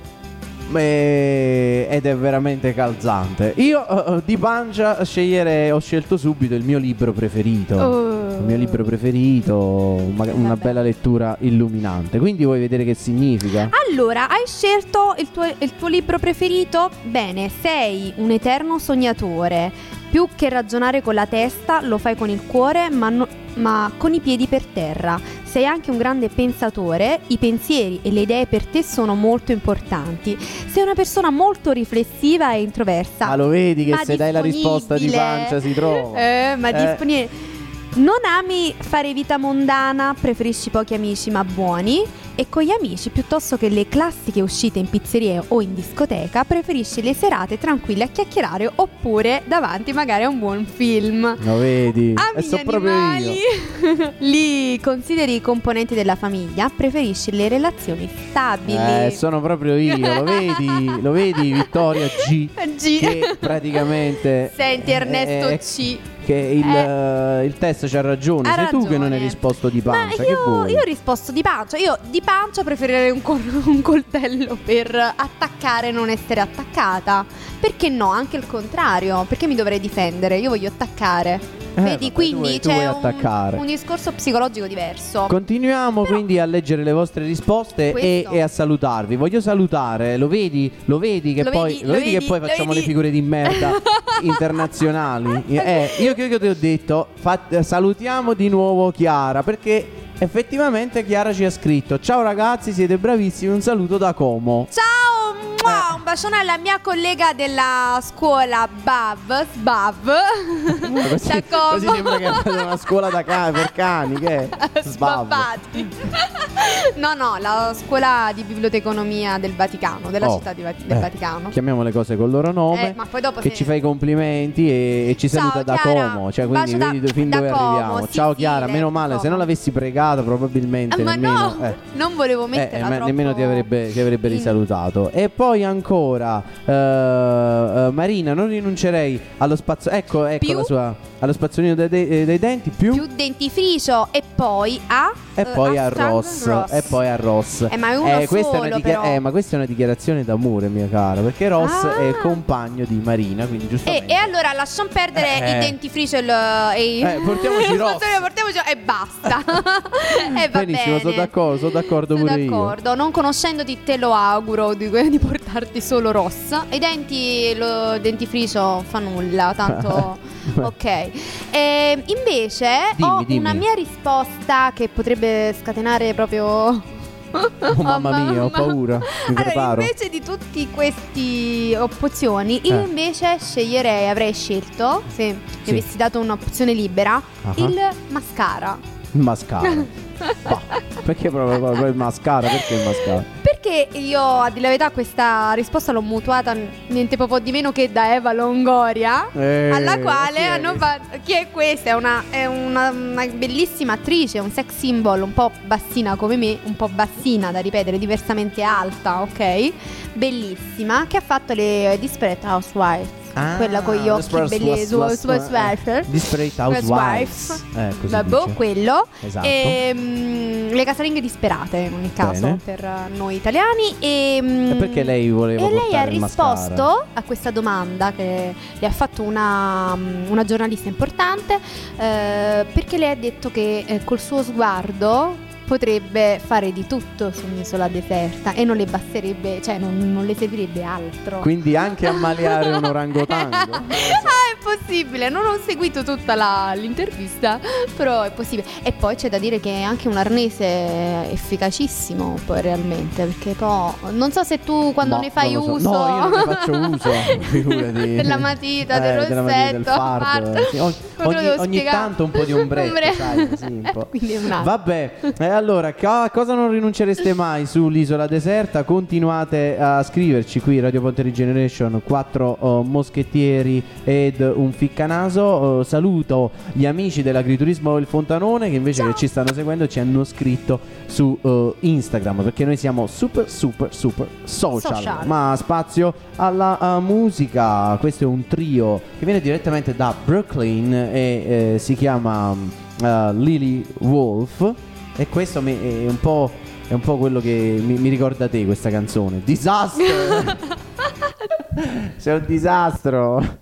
eh, ed è veramente calzante. Io eh, di pancia scegliere, ho scelto subito il mio libro preferito. Oh. Il mio libro preferito, ma- una Vabbè. bella lettura illuminante. Quindi vuoi vedere che significa? Allora, hai scelto il tuo, il tuo libro preferito? Bene, sei un eterno sognatore. Più che ragionare con la testa, lo fai con il cuore, ma, no- ma con i piedi per terra. Sei anche un grande pensatore, i pensieri e le idee per te sono molto importanti. Sei una persona molto riflessiva e introversa. Ma lo vedi che ma se dai la risposta di disponibile. pancia si trova. Eh, ma Eh. disponibile. Non ami fare vita mondana, preferisci pochi amici ma buoni, e con gli amici, piuttosto che le classiche uscite in pizzeria o in discoteca, preferisci le serate tranquille a chiacchierare oppure davanti magari a un buon film. Lo vedi? Ami E so gli proprio animali, io. li consideri i componenti della famiglia, preferisci le relazioni stabili. Eh, sono proprio io, lo vedi? Lo vedi, Vittoria G? G. Che praticamente Senti, Ernesto eh, C. Che il, Eh. eh, il test c'ha ragione. Ha Sei tu che non hai ragione. risposto di Ma pancia. Che io, vuoi? io ho risposto di pancia. Io di pancia preferirei un, col- un coltello per attaccare e non essere attaccata. Perché no? Anche il contrario. Perché mi dovrei difendere? Io voglio attaccare. Eh, Vedi, vabbè, quindi tu vuoi- tu c'è vuoi un, attaccare. un discorso psicologico diverso. Continuiamo Però- quindi a leggere le vostre risposte e, Questo. e a salutarvi. Voglio salutare, lo vedi? Lo vedi che Lo poi, vedi? lo Lo vedi che vedi? poi Lo facciamo le vedi? figure di merda internazionali? Eh, io che io ti ho detto, fa- salutiamo di nuovo Chiara, perché effettivamente Chiara ci ha scritto: ciao ragazzi, siete bravissimi, un saluto da Como. Ciao! mua, Eh. Un bacione alla mia collega della scuola Bav, Sbav. Così, Da Como. così sembra che fate una scuola da cani, per cani, che è? Sbav. Sbabbati. No, no, la scuola di biblioteconomia del Vaticano, della Oh, città di Va- del eh, Vaticano. Chiamiamo le cose col loro nome. Eh, ma poi dopo che se- ci fai i complimenti e, e ci Ciao, saluta da Chiara. Como. Cioè, Un quindi bacio da- vedi fin da dove Como, arriviamo. sì, Ciao sì, Chiara, lei meno da male, se Como. non l'avessi pregato probabilmente Ah, ma nemmeno, no, eh, non volevo eh, metterla ma troppo. nemmeno ti avrebbe, ti avrebbe in- risalutato. E poi ancora eh, eh, Marina, non rinuncerei allo spazio. Ecco, ecco Più? la sua. Allo spazzolino dei, dei- dei denti più, Più dentifricio e poi a e eh, poi a Strang Ross, Ross. e poi a Ross. Eh, ma è uno questa è una solo, dichia- però. eh, ma questa è una dichiarazione d'amore, mia cara, perché Ross Ah. è il compagno di Marina, quindi E, giustamente. e allora lasciamo perdere Eh. il dentifricio e il, e i- Eh, portiamoci il Ross. spazzolino, portiamoci e basta. E va Benissimo, bene. sono d'accordo, sono d'accordo Sono pure io. d'accordo. Non conoscendoti te lo auguro di, di portarti solo Ross. I denti, lo dentifricio fa nulla, tanto ok. E invece Dimmi, ho dimmi. una mia risposta che potrebbe scatenare proprio Oh, mamma mia, ho paura. Mi allora, preparo. invece di tutte queste opzioni, io Eh. invece sceglierei, avrei scelto, se mi Sì. avessi dato un'opzione libera, Ah. il mascara. Il mascara. Bah, perché proprio, proprio il mascara? Perché il mascara? Perché che io, a dire la verità, questa risposta l'ho mutuata niente poco di meno che da Eva Longoria, Eh, alla quale chi è hanno fatto. Chi è questa? È una, è una, una bellissima attrice, un sex symbol, un po' bassina come me, un po' bassina da ripetere, diversamente alta, ok? Bellissima, che ha fatto le Desperate Housewives. Ah, Quella con gli occhi Desperate bellissimi, Housewives. Desperate Housewives. Eh, così Vabbè, dice. quello. Esatto. E, mm, le casalinghe disperate in ogni caso. Bene. Per eh, noi italiani. E, mm, E perché lei voleva E lei ha portare il risposto mascara? a questa domanda che le ha fatto una, mm, una giornalista importante, eh, perché lei ha detto che eh, col suo sguardo potrebbe fare di tutto su un'isola deserta e non le basterebbe, cioè non, non le servirebbe altro. Quindi anche ammaliare un orangotango. Ah, è possibile. Non ho seguito tutta la- l'intervista, però è possibile. E poi c'è da dire che è anche un arnese efficacissimo, poi realmente, perché poi non so se tu quando No, ne fai non lo so. uso. No, io non ne faccio uso. Figurati. Della matita, del Eh, della matita, del rossetto, fardo. guarda. Sì, ogni, Come lo ogni- devo ogni spiegare? tanto un po' di ombretto, Ombre- sai, così un po'. Quindi è un altro. Vabbè, e allora, co- cosa non rinuncereste mai sull'isola deserta? Continuate a scriverci qui Radio Ponte Regeneration, quattro oh, moschettieri ed un ficcanaso. Oh, saluto gli amici dell'agriturismo del Fontanone che invece che ci stanno seguendo ci hanno scritto su oh, Instagram, perché noi siamo super super super social, Social. ma spazio alla uh, musica. Questo è un trio che viene direttamente da Brooklyn e eh, si chiama uh, Lily Wolf. E questo mi- è un po', è un po' quello che mi, mi ricorda te, questa canzone. Disaster! Sei un disastro!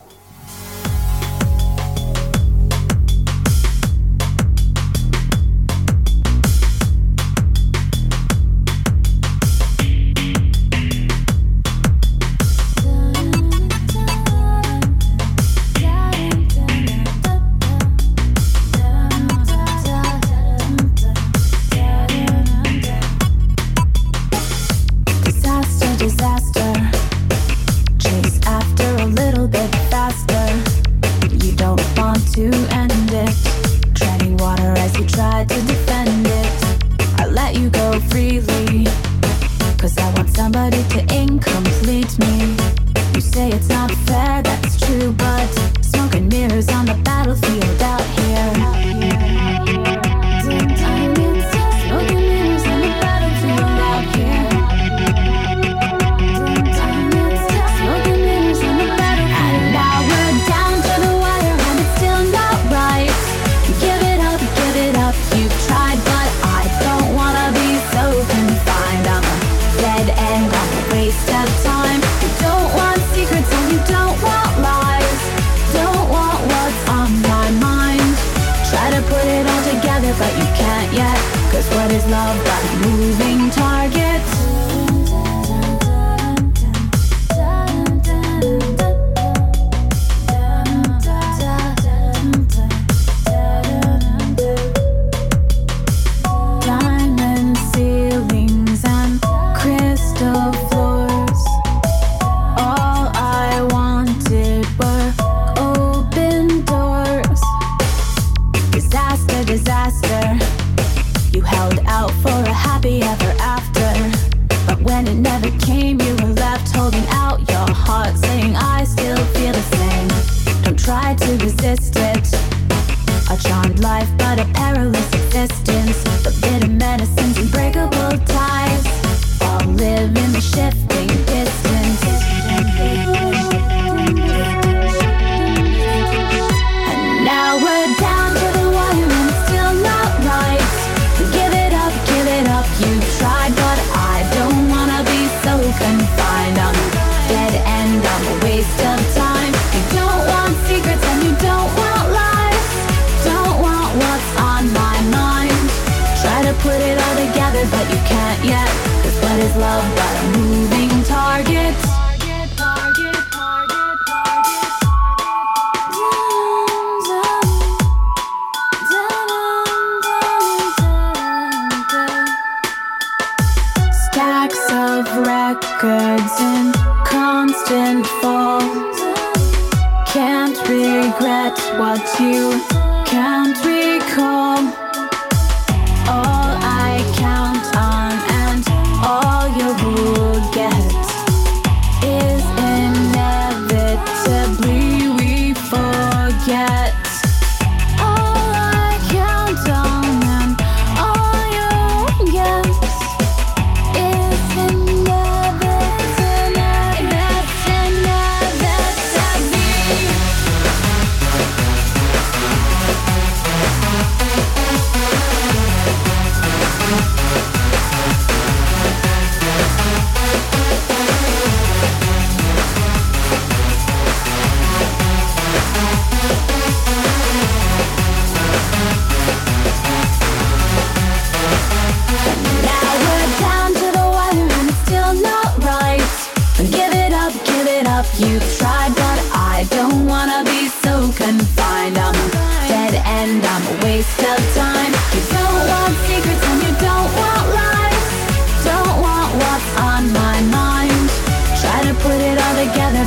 Disaster, disaster. Chase after a little bit faster. You don't want to end it. Treading water as you try to defend it. I let you go freely, cause I want somebody to incomplete me. You say it's not fair, that's true, but smoke and mirrors on the battlefield out here. Smoke and mirrors on the battlefield out here. Smoking mirrors on the battlefield. And now we're down to the wire and it's still not right. Give it up, give it up, you've tried, but I don't wanna be so confined. I'm a dead end, I'm a waste of time. You don't want secrets and you don't want lies. Don't want what's on my mind. Try to put it all together but you can't yet. Cause what is love but a moving target? Diamond ceilings and crystal floors. All I wanted were open doors. Disaster, disaster. You held out for a happy ever after. But when it never came, you were left holding out your heart, saying I still feel the same. Don't try to resist it. A charmed life, but a perilous existence. The bitter medicines, unbreakable ties, all live in the shifting distance. And now we're down to the wire and it's still not right. Give it up, give it up, you've tried, but I don't wanna be so confined. I'm a dead end, I'm a waste of time. You don't want secrets and you don't want lies. Don't want what's on my mind. Try to put it all together, but you can't yet. Cause what is love but a moving target? Target, target, target, target. Stacks of records in constant fall. Can't regret what you can't recall. All I count on and all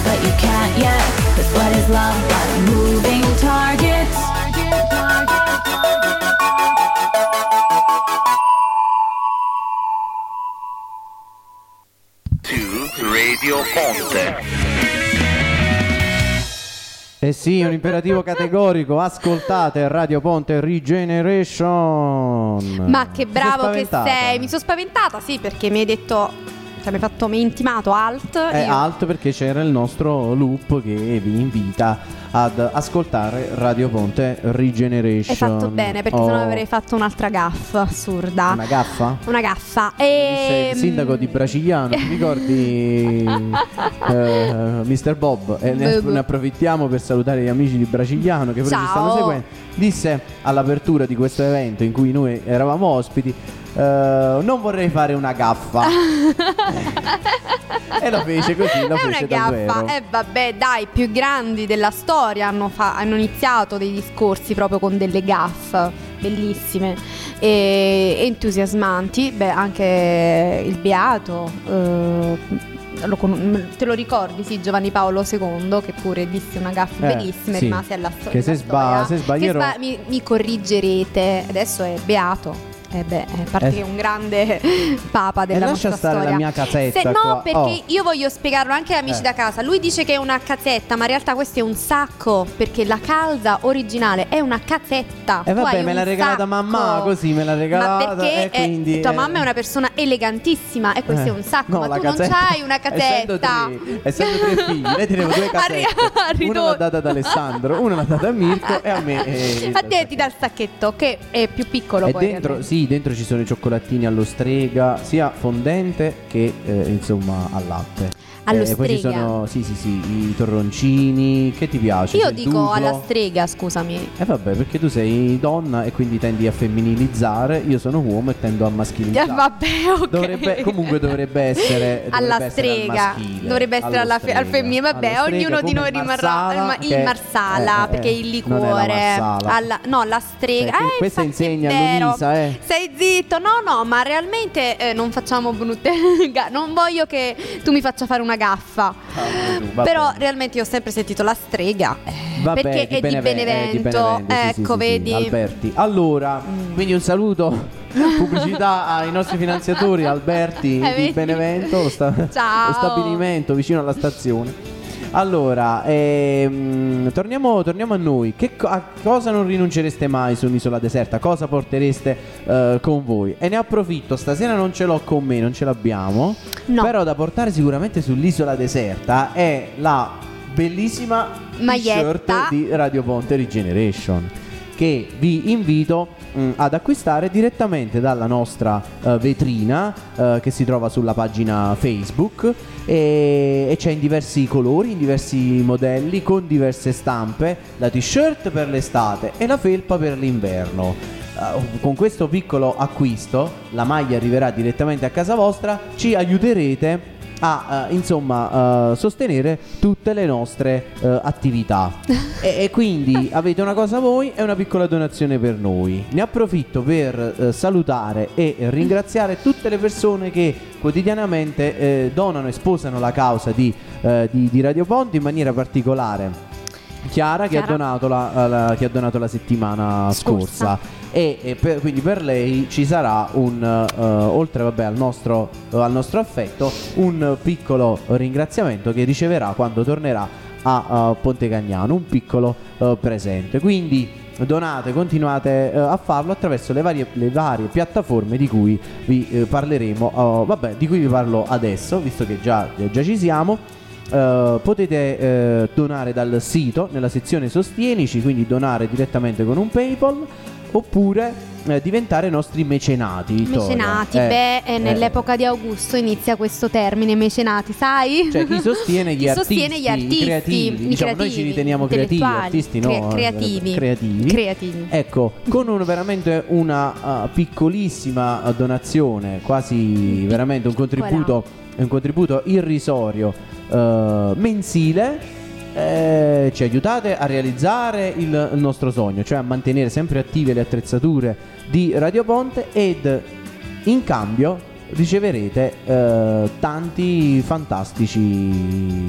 but you can't yet. Cause what is love but a moving target? To Radio Ponte. Eh sì, un imperativo categorico. Ascoltate Radio Ponte Regeneration. Ma che bravo che spaventata? sei. Mi sono spaventata, sì, perché mi hai detto, cioè mi hai fatto, mi hai intimato alt. È io- alto perché c'era il nostro loop che vi invita ad ascoltare Radio Ponte Regeneration. Hai fatto bene, perché Oh, sennò avrei fatto un'altra gaffa assurda. una gaffa? Una gaffa. Sei E il sindaco di Bracigliano, ti ricordi eh, mister Bob? E ne, Bob. ne approfittiamo per salutare gli amici di Bracigliano che pure ci stanno Ciao. seguendo. Disse all'apertura di questo evento in cui noi eravamo ospiti: eh, non vorrei fare una gaffa. E lo fece così, lo È una fece gaffa. davvero. Eh vabbè, dai, i più grandi della storia hanno, fa- hanno iniziato dei discorsi proprio con delle gaffe bellissime e entusiasmanti. Beh, anche il Beato, eh, lo con- te lo ricordi, sì, Giovanni Paolo secondo, che pure disse una gaffa Eh, bellissima e sì. rimase alla sto- Che se alla sba- storia. se sbaglierò- Che sba- mi, mi corrigerete, adesso è Beato. Eh beh, a parte Eh. che è un grande papa della E lascia nostra stare storia. la mia casetta Se- no, qua. perché Oh. io voglio spiegarlo anche agli amici Eh. da casa. Lui dice che è una cazzetta, ma in realtà questo è un sacco, perché la calza originale è una cazzetta. E Tu vabbè, hai me un l'ha regalata sacco. mamma, così me l'ha regalata. Ma perché e quindi, è- tua eh, mamma è una persona elegantissima e questo Eh, è un sacco, no, ma la tu casetta- non c'hai una Essendo cazzetta. tre, essendo tre figli, lei teneva due Ha ri- casette. ha ridotto. Una l'ha data ad Alessandro, una l'ha data a Mirko e a me. eh, A te ti dà il sacchetto che è più piccolo E poi. dentro, realmente. sì, dentro ci sono i cioccolatini allo strega, sia fondente che eh, insomma al latte. Allo Eh, poi ci strega. sono, sì, sì, sì, i torroncini. Che ti piace? Io C'è il dico duplo? alla strega, scusami. Eh vabbè, perché tu sei donna e quindi tendi a femminilizzare, io sono uomo e tendo a maschilizzare. Eh, vabbè, ok. Dovrebbe- comunque dovrebbe essere alla dovrebbe essere al strega, maschile, dovrebbe essere allo alla fe- al strega. femminile. Vabbè, Allo strega, ognuno di come noi il rimarrà marsala, il, ma- il che- marsala eh, perché eh, il non è la liquore. marsala. Alla- no, la strega. Cioè, eh, questa infatti è insegna vero. Luisa, eh. Stai zitto. No, no, ma realmente eh, non facciamo brutte. ga- non voglio che tu mi faccia fare una gaffa. Ah, tu, va Però bene. realmente io ho sempre sentito la strega. eh, Vabbè, perché è di Beneven- Benevento. eh, di Benevento, sì, sì, Ecco, sì, sì, vedi. Alberti. Allora, quindi un saluto, pubblicità ai nostri finanziatori, Alberti Eh, di vedi? Benevento, lo, sta- Ciao. lo stabilimento vicino alla stazione. Allora, ehm, torniamo, torniamo a noi. Che co- a cosa non rinuncereste mai su un'isola deserta? Cosa portereste eh, con voi? E ne approfitto, stasera non ce l'ho con me, non ce l'abbiamo. No. Però da portare sicuramente sull'isola deserta è la bellissima Maglietta t-shirt di Radio Ponte Regeneration, che vi invito mh, ad acquistare direttamente dalla nostra eh, vetrina eh, che si trova sulla pagina Facebook e, e c'è in diversi colori, in diversi modelli, con diverse stampe, la t-shirt per l'estate e la felpa per l'inverno. Uh, con questo piccolo acquisto la maglia arriverà direttamente a casa vostra, ci aiuterete a uh, insomma uh, sostenere tutte le nostre uh, attività e, e quindi avete una cosa voi e una piccola donazione per noi. Ne approfitto per uh, salutare e ringraziare tutte le persone che quotidianamente eh, donano e sposano la causa di, uh, di, di Radio Ponte, in maniera particolare Chiara, che Chiara. ha donato la, la- che ha donato la settimana Scorsa. scorsa, e, e per- quindi per lei ci sarà un eh, oltre vabbè al nostro, eh, al nostro affetto, un piccolo ringraziamento che riceverà quando tornerà a eh, Ponte Cagnano, un piccolo eh, presente. Quindi donate, continuate eh, a farlo attraverso le varie, le varie piattaforme di cui vi eh, parleremo, oh, vabbè, di cui vi parlo adesso, visto che già, già ci siamo. Uh, potete uh, donare dal sito nella sezione Sostienici, quindi donare direttamente con un PayPal, oppure uh, diventare nostri mecenati. Vittoria. Mecenati, Eh, beh, eh, eh, nell'epoca di Augusto inizia questo termine mecenati, sai? Cioè chi sostiene gli Chi artisti, sostiene gli artisti, i creativi, i diciamo, noi creativi, ci riteniamo creativi, intellettuali, artisti cre- no, creativi, eh, creativi. creativi. Ecco, con un, veramente una uh, piccolissima uh, donazione, quasi veramente un contributo, un contributo irrisorio uh, mensile, eh, ci aiutate a realizzare il, il nostro sogno, cioè a mantenere sempre attive le attrezzature di Radio Ponte, ed in cambio riceverete eh, tanti fantastici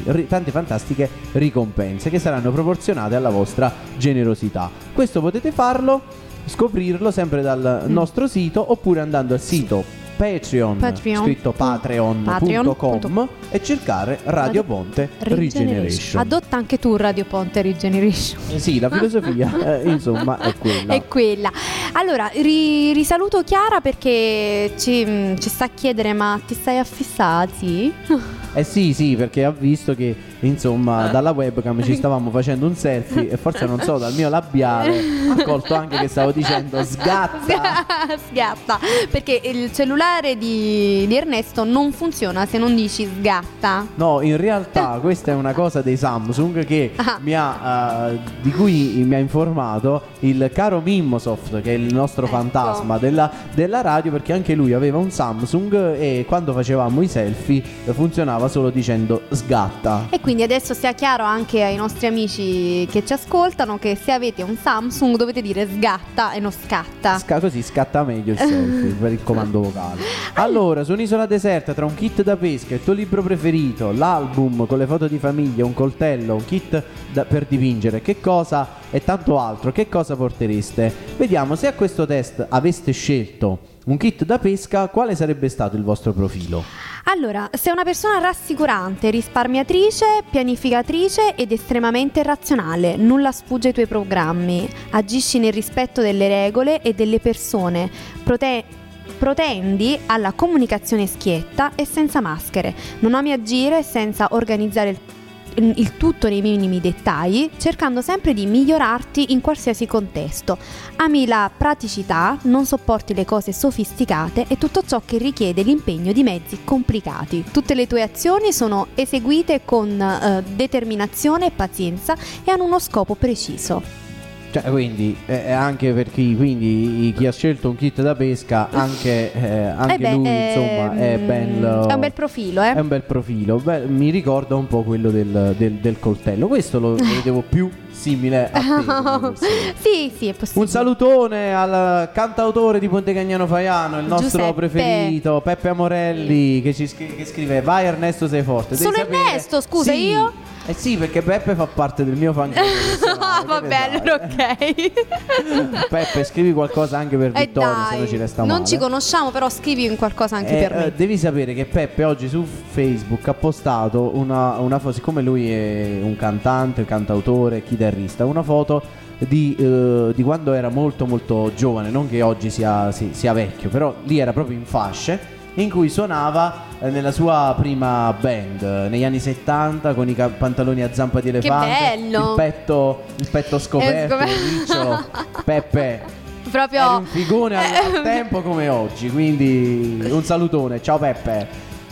ri- tante fantastiche ricompense che saranno proporzionate alla vostra generosità. Questo potete farlo, scoprirlo sempre dal Mm. nostro sito, oppure andando al sito Patreon, Patreon. scritto patreon punto com, e cercare Radio Ponte Regeneration. Adotta anche tu Radio Ponte Regeneration. Eh sì, la filosofia eh, insomma è quella. È quella. Allora, ri- risaluto Chiara perché ci, mm, ci sta a chiedere: ma ti stai affissati? Eh sì, sì, perché ha visto che insomma dalla webcam ci stavamo facendo un selfie e forse non so, dal mio labiale ha colto anche che stavo dicendo sgatta. Sgatta. Perché il cellulare di, di Ernesto non funziona se non dici sgatta. No, in realtà questa è una cosa dei Samsung che Ah. mi ha, eh, di cui mi ha informato il caro Mimmosoft, che è il nostro Ecco. fantasma della, della radio, perché anche lui aveva un Samsung e quando facevamo i selfie eh, funzionava solo dicendo sgatta. E quindi adesso sia chiaro anche ai nostri amici che ci ascoltano che se avete un Samsung dovete dire sgatta e non scatta. Sca- così scatta meglio il selfie per il comando vocale. Allora, su un'isola deserta, tra un kit da pesca, il tuo libro preferito, l'album con le foto di famiglia, un coltello, un kit da- per dipingere, che cosa e tanto altro, che cosa portereste? Vediamo se a questo test aveste scelto un kit da pesca, quale sarebbe stato il vostro profilo? Allora, sei una persona rassicurante, risparmiatrice, pianificatrice ed estremamente razionale, nulla sfugge ai tuoi programmi, agisci nel rispetto delle regole e delle persone, prote- protendi alla comunicazione schietta e senza maschere, non ami agire senza organizzare il il tutto nei minimi dettagli, cercando sempre di migliorarti in qualsiasi contesto. Ami la praticità, non sopporti le cose sofisticate e tutto ciò che richiede l'impegno di mezzi complicati. Tutte le tue azioni sono eseguite con eh, determinazione e pazienza e hanno uno scopo preciso. Cioè, quindi eh, anche per chi, quindi, chi ha scelto un kit da pesca, anche, eh, anche Eh beh, lui ehm, insomma è bello. è un bel profilo, eh? È un bel profilo. Beh, mi ricorda un po' quello del, del- del coltello. Questo lo vedevo più simile a te come persona. Sì, sì, è possibile. Un salutone al cantautore di Ponte Cagnano Faiano, il nostro Giuseppe. preferito, Peppe Amorelli, che ci scri- che scrive: vai Ernesto, sei forte. Devi Sono sapere- Ernesto, scusa, Sì. io? Eh sì, perché Peppe fa parte del mio fan club Ah, personale, va che ne bene, sai? ok. Peppe, scrivi qualcosa anche per E Vittorio, se dai, no ci resta non male. ci conosciamo, però scrivi in qualcosa anche Eh, per me. eh, devi sapere che Peppe oggi su Facebook ha postato una, una foto, siccome lui è un cantante, cantautore, chitarrista, una foto di, eh, di quando era molto molto giovane, non che oggi sia, si- sia vecchio, però lì era proprio in fasce, in cui suonava eh, nella sua prima band eh, negli anni settanta con i ca- pantaloni a zampa di elefante, bello! il petto, il petto scoperto, scoper- il ricciolo. Peppe Proprio eri un figone al, al tempo come oggi, quindi un salutone, ciao Peppe.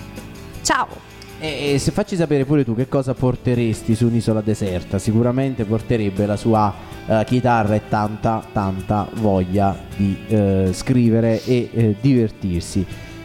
Ciao. E, e se facci sapere pure tu che cosa porteresti su un'isola deserta, sicuramente porterebbe la sua eh, chitarra e tanta tanta voglia di eh, scrivere e eh, divertirsi.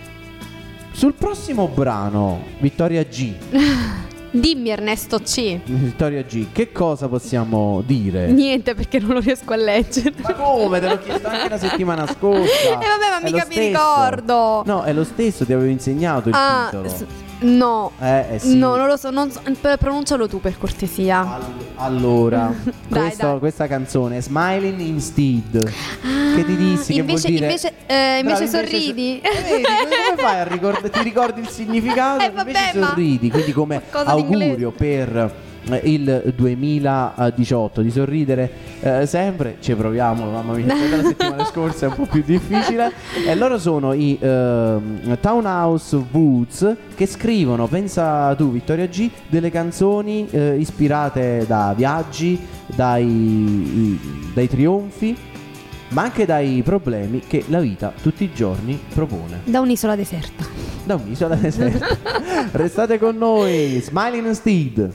Sul prossimo brano, Vittoria G, Dimmi Ernesto C. Vittoria G, che cosa possiamo dire? Niente, perché non lo riesco a leggere. Ma come? Te l'ho chiesto anche la settimana scorsa. Eh vabbè, ma È mica lo mi stesso. ricordo. No, è lo stesso, ti avevo insegnato il Ah, titolo. s- no. Eh, eh sì. No, non lo so, non so, p- pronuncialo tu per cortesia. All- allora, Dai, questo- dai. questa canzone Smiling Instead, che ti dissi invece, che vuol dire invece, eh, invece Bravo, sorridi. so- eh, vedi, come fai a ricordare? Ti ricordi il significato? Eh, vabbè, invece ma- sorridi, quindi come Qualcosa augurio per eh, il duemiladiciotto di sorridere eh, sempre. Ci proviamo, mamma mia, quella della settimana scorsa è un po' più difficile. E loro sono i ehm, Townhouse Woods, che scrivono, pensa tu Vittoria G, delle canzoni eh, ispirate da viaggi, dai, i- dai trionfi, ma anche dai problemi che la vita tutti i giorni propone. Da un'isola deserta. Da un'isola deserta. Restate con noi, Smiling Instead.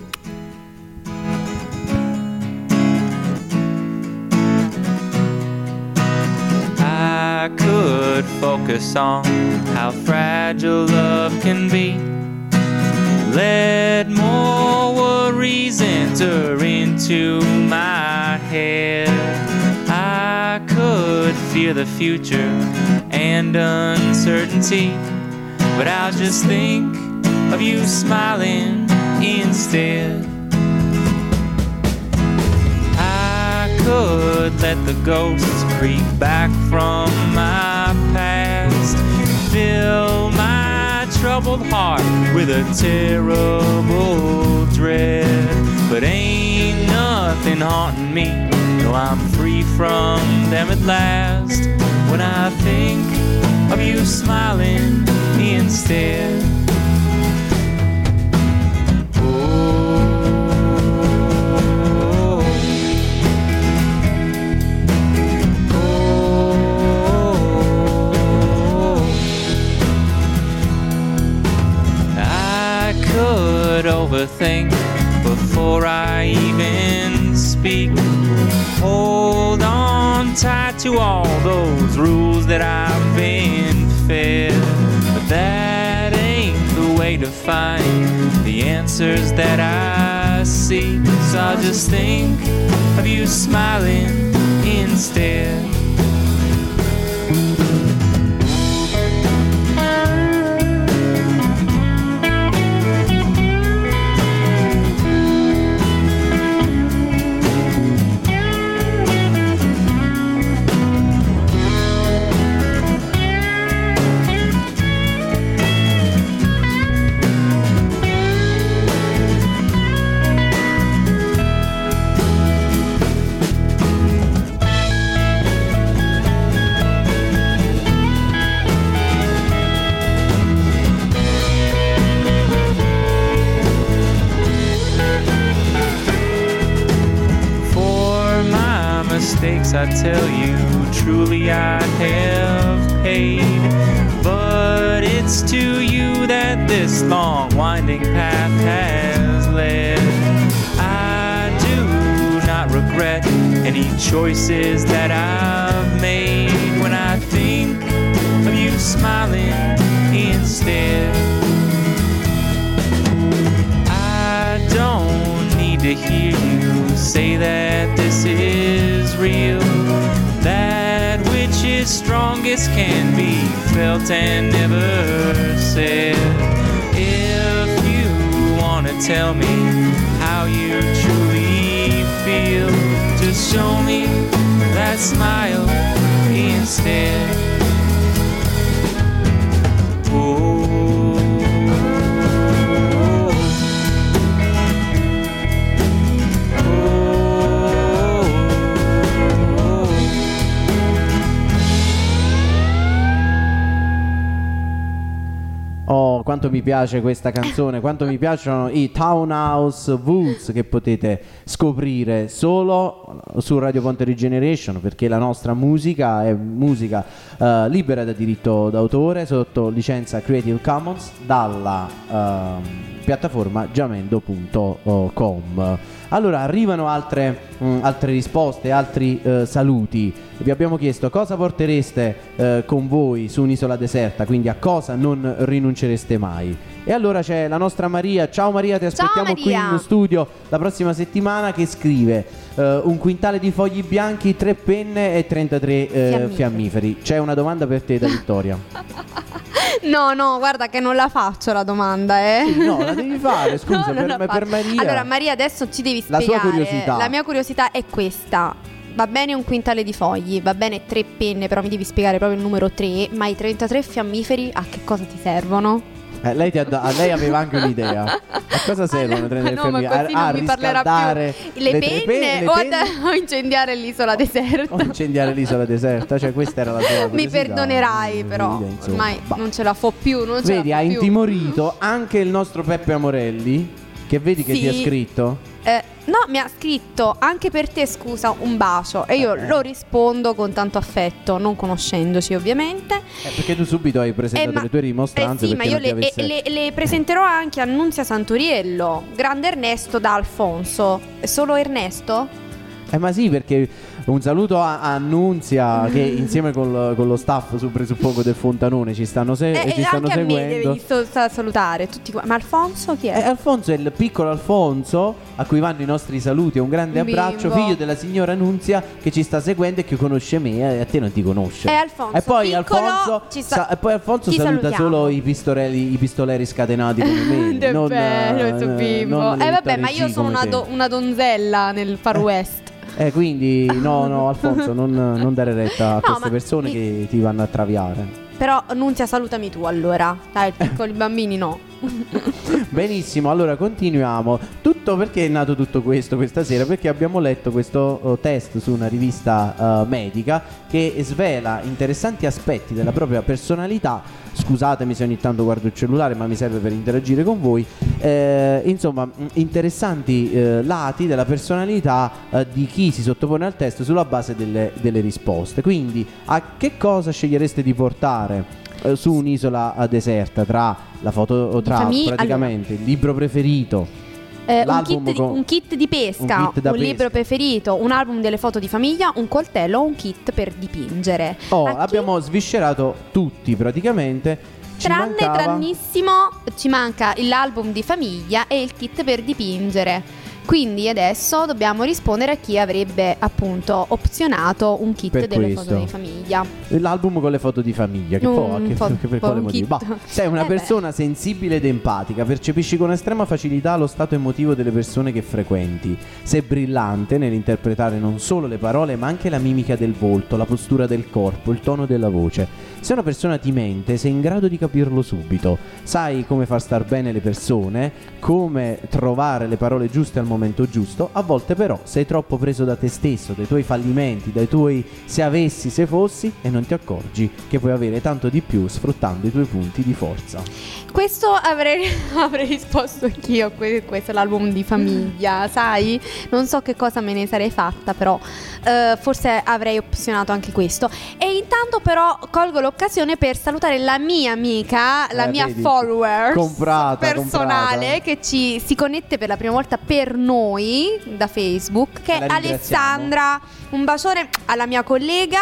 I could focus on how fragile love can be. Let more worries enter into my head. I could fear the future and uncertainty, but I'll just think of you smiling instead. instead. I could let the ghosts creep back from my past, fill my troubled heart with a terrible dread. But ain't nothing haunting me, no, I'm free from them at last. When I think of you smiling instead. Overthink before I even speak. Hold on tight to all those rules that I've been fed. But that ain't the way to find the answers that I seek. So I'll just think of you smiling instead. I tell you, truly I have paid. But it's to you that this long winding path has led. I do not regret any choices that I've made when I think of you smiling instead. I don't need to hear you say that this is real. That which is strongest can be felt and never said. If you wanna tell me how you truly feel, just show me that smile instead. Oh. Oh, quanto mi piace questa canzone, quanto mi piacciono i Townhouse Woods, che potete scoprire solo su Radio Ponte Regeneration, perché la nostra musica è musica uh, libera da diritto d'autore sotto licenza Creative Commons dalla uh, piattaforma jamendo punto com. Allora, arrivano altre, mh, altre risposte, altri uh, saluti. Vi abbiamo chiesto cosa portereste uh, con voi su un'isola deserta, quindi a cosa non rinuncereste mai. E allora c'è la nostra Maria. Ciao Maria, ti aspettiamo qui in studio la prossima settimana, che scrive uh, un quintale di fogli bianchi, tre penne e trentatré uh, fiammiferi. fiammiferi. C'è una domanda per te da Vittoria. No, no, guarda che non la faccio la domanda, eh. Sì, no, la devi fare, scusa, no, per, per Maria. Allora, Maria, adesso ci devi spiegare. La sua curiosità. La mia curiosità è questa. Va bene un quintale di fogli, va bene tre penne, però mi devi spiegare proprio il numero tre. Ma i trentatré fiammiferi a che cosa ti servono? Eh, lei, ti ha da- lei aveva anche un'idea. A cosa servono le trentatré no, fiammiferi? ma così A, non a mi parlerà riscaldare più. Le, le penne, penne, le o, penne ad- o incendiare l'isola deserta. o incendiare l'isola deserta. Cioè, questa era la sua curiosità. Mi perdonerai, però Vedi, insomma. ormai Bah. non ce la fo più, non ce Vedi, la ha fo più. intimorito anche il nostro Peppe Amorelli, che vedi che Sì. ti ha scritto. Eh, no, mi ha scritto anche per te, scusa, un bacio. E io Eh. lo rispondo con tanto affetto, non conoscendoci ovviamente. Eh, perché tu subito hai presentato Eh, ma- le tue rimostranze. Eh sì, ma perché io non ti le, avesse- e- le- le presenterò anche a Nunzia Santuriello, grande Ernesto da Alfonso. È solo Ernesto? Eh ma sì, perché un saluto a, a Annunzia che insieme col, con lo staff su Presuppongo del Fontanone ci stanno, se, Eh, ci eh, stanno anche seguendo. a me devi so- sa- salutare tutti qua. Ma Alfonso chi Eh, è? Alfonso è il piccolo Alfonso a cui vanno i nostri saluti e un grande Bimbo. abbraccio, figlio della signora Annunzia che ci sta seguendo e che conosce me e a te non ti conosce. È Alfonso, E poi piccolo, Alfonso, ci sta- sa- e poi Alfonso ti saluta salutiamo. solo i pistoleri, i pistoleri scatenati come me. Che non, bello eh, questo bimbo. non Eh vabbè, Vittorio ma io G sono come una, te. do- una donzella nel Far West. Eh, quindi no, no, Alfonso, non, non dare retta a No, queste ma persone mi- che ti vanno a traviare. Però Nunzia, salutami tu allora. Dai, piccoli bambini no. Benissimo, allora continuiamo. Tutto perché è nato tutto questo questa sera? Perché abbiamo letto questo uh, test su una rivista uh, medica che svela interessanti aspetti della propria personalità. Scusatemi se ogni tanto guardo il cellulare, ma mi serve per interagire con voi. Eh, insomma, mh, interessanti eh, lati della personalità eh, di chi si sottopone al test sulla base delle, delle risposte. Quindi, a che cosa scegliereste di portare eh, su un'isola eh, deserta? Tra la foto, tra Famiglia- praticamente il libro preferito, Eh, un, l'album kit di, con- un kit di pesca, un un, kit da pesca. libro preferito, un album delle foto di famiglia, un coltello o un kit per dipingere. Oh, A chi- abbiamo sviscerato tutti praticamente. Ci Tranne, mancava- trannissimo, ci manca l'album di famiglia e il kit per dipingere. Quindi adesso dobbiamo rispondere a chi avrebbe appunto opzionato un kit Per delle questo. foto di famiglia. L'album con le foto di famiglia. Che Un po', che, fo- che- per po' quale un motivo? kit. Bah, sei una Eh beh. persona sensibile ed empatica. Percepisci con estrema facilità lo stato emotivo delle persone che frequenti. Sei brillante nell'interpretare non solo le parole, ma anche la mimica del volto, la postura del corpo, il tono della voce. Se una persona ti mente, sei in grado di capirlo subito. Sai come far star bene le persone, come trovare le parole giuste al momento giusto. A volte però sei troppo preso da te stesso, dai tuoi fallimenti, dai tuoi se avessi, se fossi, e non ti accorgi che puoi avere tanto di più sfruttando i tuoi punti di forza. Questo avrei, avrei risposto anch'io. que- Questo è l'album di famiglia, sai? Non so che cosa me ne sarei fatta, però eh, forse avrei opzionato anche questo. E intanto però colgo l'occasione per salutare la mia amica, la Eh, mia vedi? follower Comprata, personale comprata. che ci si connette per la prima volta per noi da Facebook, che La è ringraziamo. Alessandra. Un bacione alla mia collega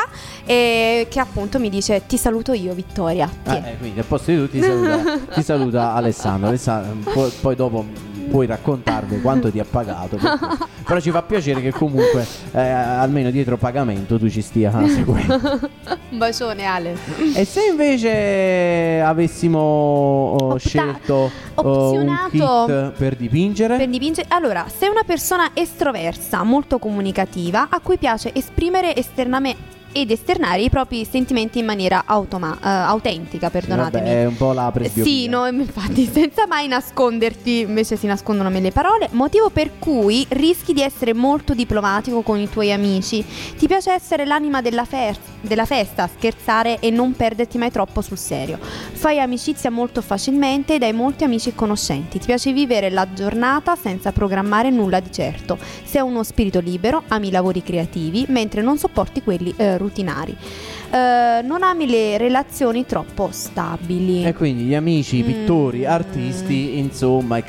eh, che appunto mi dice: ti saluto io, Vittoria. Ah, Tieni. eh, quindi al posto di tutti ti saluta, ti saluta Alessandro. Alessandro, poi, poi dopo puoi raccontarmi quanto ti ha pagato. perché- Però ci fa piacere che comunque eh, almeno dietro pagamento tu ci stia seguendo. Un bacione, Ale. E se invece avessimo oh, Opta- scelto oh, un opzionato kit per dipingere? Per dipingere, allora, sei una persona estroversa, molto comunicativa, a cui piace esprimere esternamente ed esternare i propri sentimenti in maniera automa- eh, autentica, perdonatemi. Vabbè, è un po' la presbiopia. Sì, no, infatti, senza mai nasconderti, invece si nascondono nelle parole, motivo per cui rischi di essere molto diplomatico con i tuoi amici. Ti piace essere l'anima della, fer- della festa, scherzare e non perderti mai troppo sul serio. Fai amicizia molto facilmente ed hai molti amici e conoscenti. Ti piace vivere la giornata senza programmare nulla di certo. Sei uno spirito libero, ami i lavori creativi, mentre non sopporti quelli eh, rutinari. Eh, non ami le relazioni troppo stabili. E quindi gli amici, i pittori, Mm. artisti, insomma, i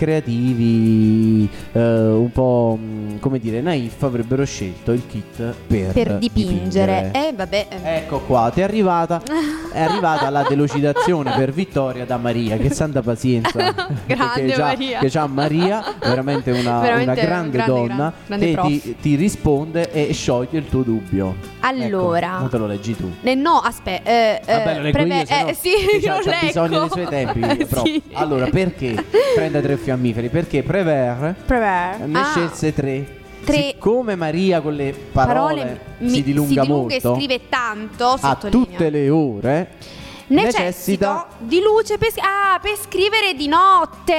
creativi, eh, un po' mh, come dire, naif, avrebbero scelto il kit per, per dipingere. E vabbè, eh, Ecco qua, ti è arrivata, è arrivata la delucidazione per Vittoria da Maria. Che santa pazienza. Grande che c'ha, Maria. Che c'ha Maria, veramente una, Veramente una grande, grande, donna grande che prof. ti, ti risponde e scioglie il tuo dubbio. Allora. Ecco, non te lo leggi tu. Eh, no, aspetta, eh, Vabbè, eh, lo leggo preve- io, se no eh, sì, c'ha, lo c'ha leggo. bisogno dei suoi tempi. Eh, però. sì. Allora, perché prende tre fiammiferi? Perché Prévert Prévert. ne Ah. scelse tre. Tre. Siccome Maria con le parole, mi- si dilunga si dilunga molto, e scrive tanto, a sottolineo. tutte le ore Necessito necessita di luce per, ah, per scrivere di notte.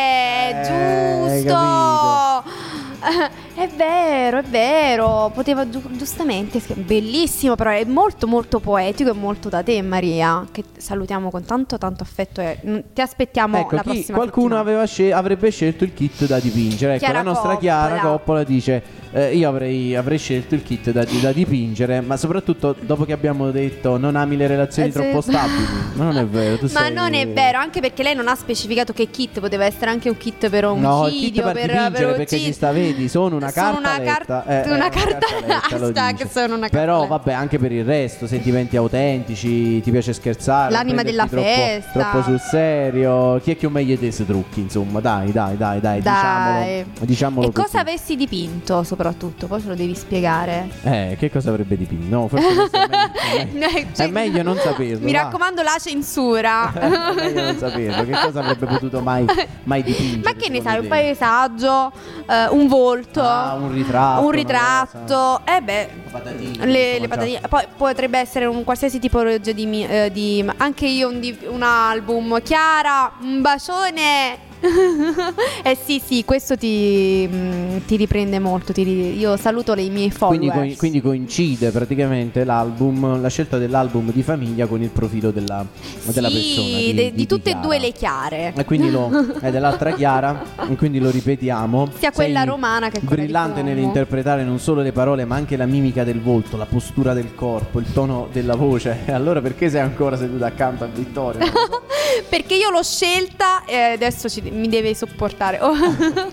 hai Giusto. È vero, è vero. Poteva giu- giustamente scri- bellissimo, però è molto molto poetico e molto da te, Maria, che salutiamo con tanto tanto affetto e mm, ti aspettiamo Ecco, la chi- prossima qualcuno settimana. aveva scel- avrebbe scelto il kit da dipingere. Ecco, Chiara la nostra Coppola. Chiara Coppola dice: eh, io avrei, avrei scelto il kit da, da dipingere, ma soprattutto dopo che abbiamo detto non ami le relazioni Eh, sì. troppo stabili. Ma non è vero, tu Ma sei- non è vero, anche perché lei non ha specificato che kit, poteva essere anche un kit per omicidio, No, il kit per, per, dipingere per perché uccid- ci sta, vedi, sono una sono una cartaletta, car- eh, una eh, cartaletta, lo hashtag dice. sono una Però cartaletta. vabbè, anche per il resto, sentimenti autentici, ti piace scherzare, L'anima non della prenderti festa. troppo, troppo sul serio. Chi è che un meglio dei se trucchi, insomma, dai, dai, dai, dai, Dai. diciamolo, diciamolo E cosa così. avessi dipinto soprattutto? Poi ce lo devi spiegare. Eh, che cosa avrebbe dipinto? No, forse questo è meglio, è meglio- Cioè, è meglio non saperlo. Mi va. raccomando la censura. È meglio non saperlo. Che cosa avrebbe potuto mai, mai dipingere? Ma che ne secondo sai, un te? paesaggio, eh, un volto, Ah, un ritratto, un una ritratto. Eh beh, Patatine, le, insomma, le patatine. Poi potrebbe essere un qualsiasi tipologia di, mi- eh, di anche io un, di- un album. Chiara, un bacione. Eh sì, sì, questo ti, mm, ti riprende molto. ti ri- io saluto le miei Quindi, followers. coi- quindi coincide praticamente l'album, la scelta dell'album di famiglia con il profilo della, della sì, persona. Di, de- di- di tutte e Chiara. due le Chiare. E quindi lo è dell'altra Chiara, e quindi lo ripetiamo. Sia quella Sei romana che quella di brillante Como. nell'interpretare non solo le parole, ma anche la mimica del volto, la postura del corpo, il tono della voce. E allora perché sei ancora seduta accanto a Vittoria? Non lo so. Perché io l'ho scelta e adesso ci- mi deve sopportare. Oh. Allora,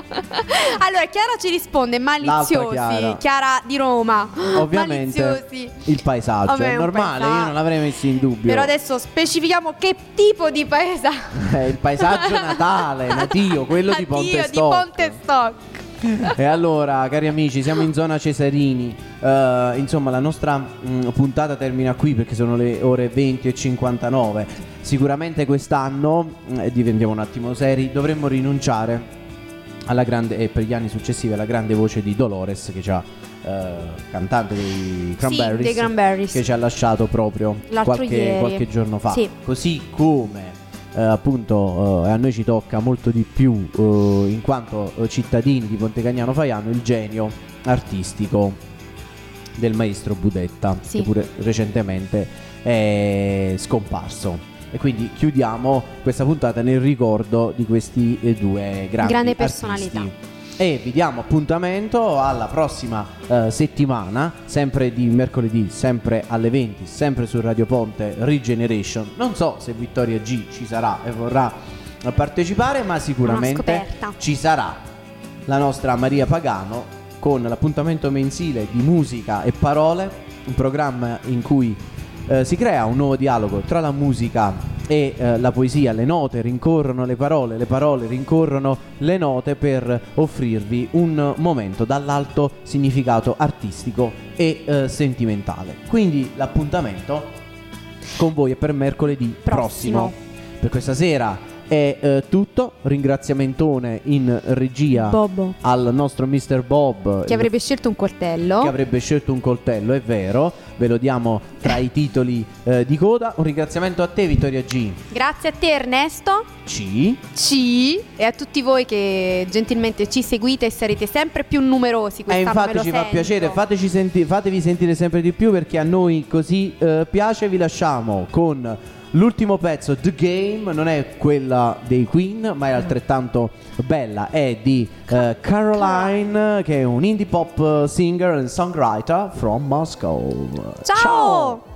Chiara ci risponde maliziosi. Chiara. Chiara di Roma. Ovviamente Maliziosi. il paesaggio Vabbè, è un normale, paesaggio. io non l'avrei messo in dubbio. Però adesso specifichiamo che tipo di paesaggio. È il paesaggio natale, natio, quello di Ponte Addio, di Stock. Ponte Stock. E allora, cari amici, siamo in zona Cesarini. Eh, insomma, la nostra mh, puntata termina qui perché sono le ore venti e cinquantanove. Sicuramente quest'anno, mh, e diventiamo un attimo seri, dovremmo rinunciare alla grande, e per gli anni successivi, alla grande voce di Dolores, che ci ha eh, cantante dei Cranberries, dei Cranberries. che ci ha lasciato proprio L'altro qualche, ieri. qualche giorno fa. Sì. Così come eh, appunto eh, a noi ci tocca molto di più eh, in quanto eh, cittadini di Pontecagnano Faiano il genio artistico del maestro Budetta, Sì. che pure recentemente è scomparso. E quindi chiudiamo questa puntata nel ricordo di questi eh, due grandi Grande artisti. personalità. E vi diamo appuntamento alla prossima eh, settimana, sempre di mercoledì, sempre alle venti, sempre su Radio Ponte Regeneration. Non so se Vittoria G ci sarà e vorrà eh, partecipare, ma sicuramente scoperta. ci sarà la nostra Maria Pagano con l'appuntamento mensile di musica e parole, un programma in cui eh, si crea un nuovo dialogo tra la musica e eh, la poesia. Le note rincorrono le parole, le parole rincorrono le note per offrirvi un momento dall'alto significato artistico e eh, sentimentale. Quindi l'appuntamento con voi è per mercoledì prossimo. Prossimo. Per questa sera è eh, tutto. Ringraziamentone in regia Bobo. al nostro mister Bob, Che avrebbe scelto un coltello. che avrebbe scelto un coltello, è vero, ve lo diamo tra i titoli eh, di coda. Un ringraziamento a te, Vittoria G. Grazie a te Ernesto. C. C. E a tutti voi che gentilmente ci seguite e sarete sempre più numerosi E quest'anno. infatti me lo ci fa sento. piacere, fateci senti- fatevi sentire sempre di più, perché a noi così eh, piace. Vi lasciamo con l'ultimo pezzo, The Game. Non è quella dei Queen, ma è altrettanto bella. È di eh, Caroline, che è un indie pop singer and songwriter from Moscow. Ciao.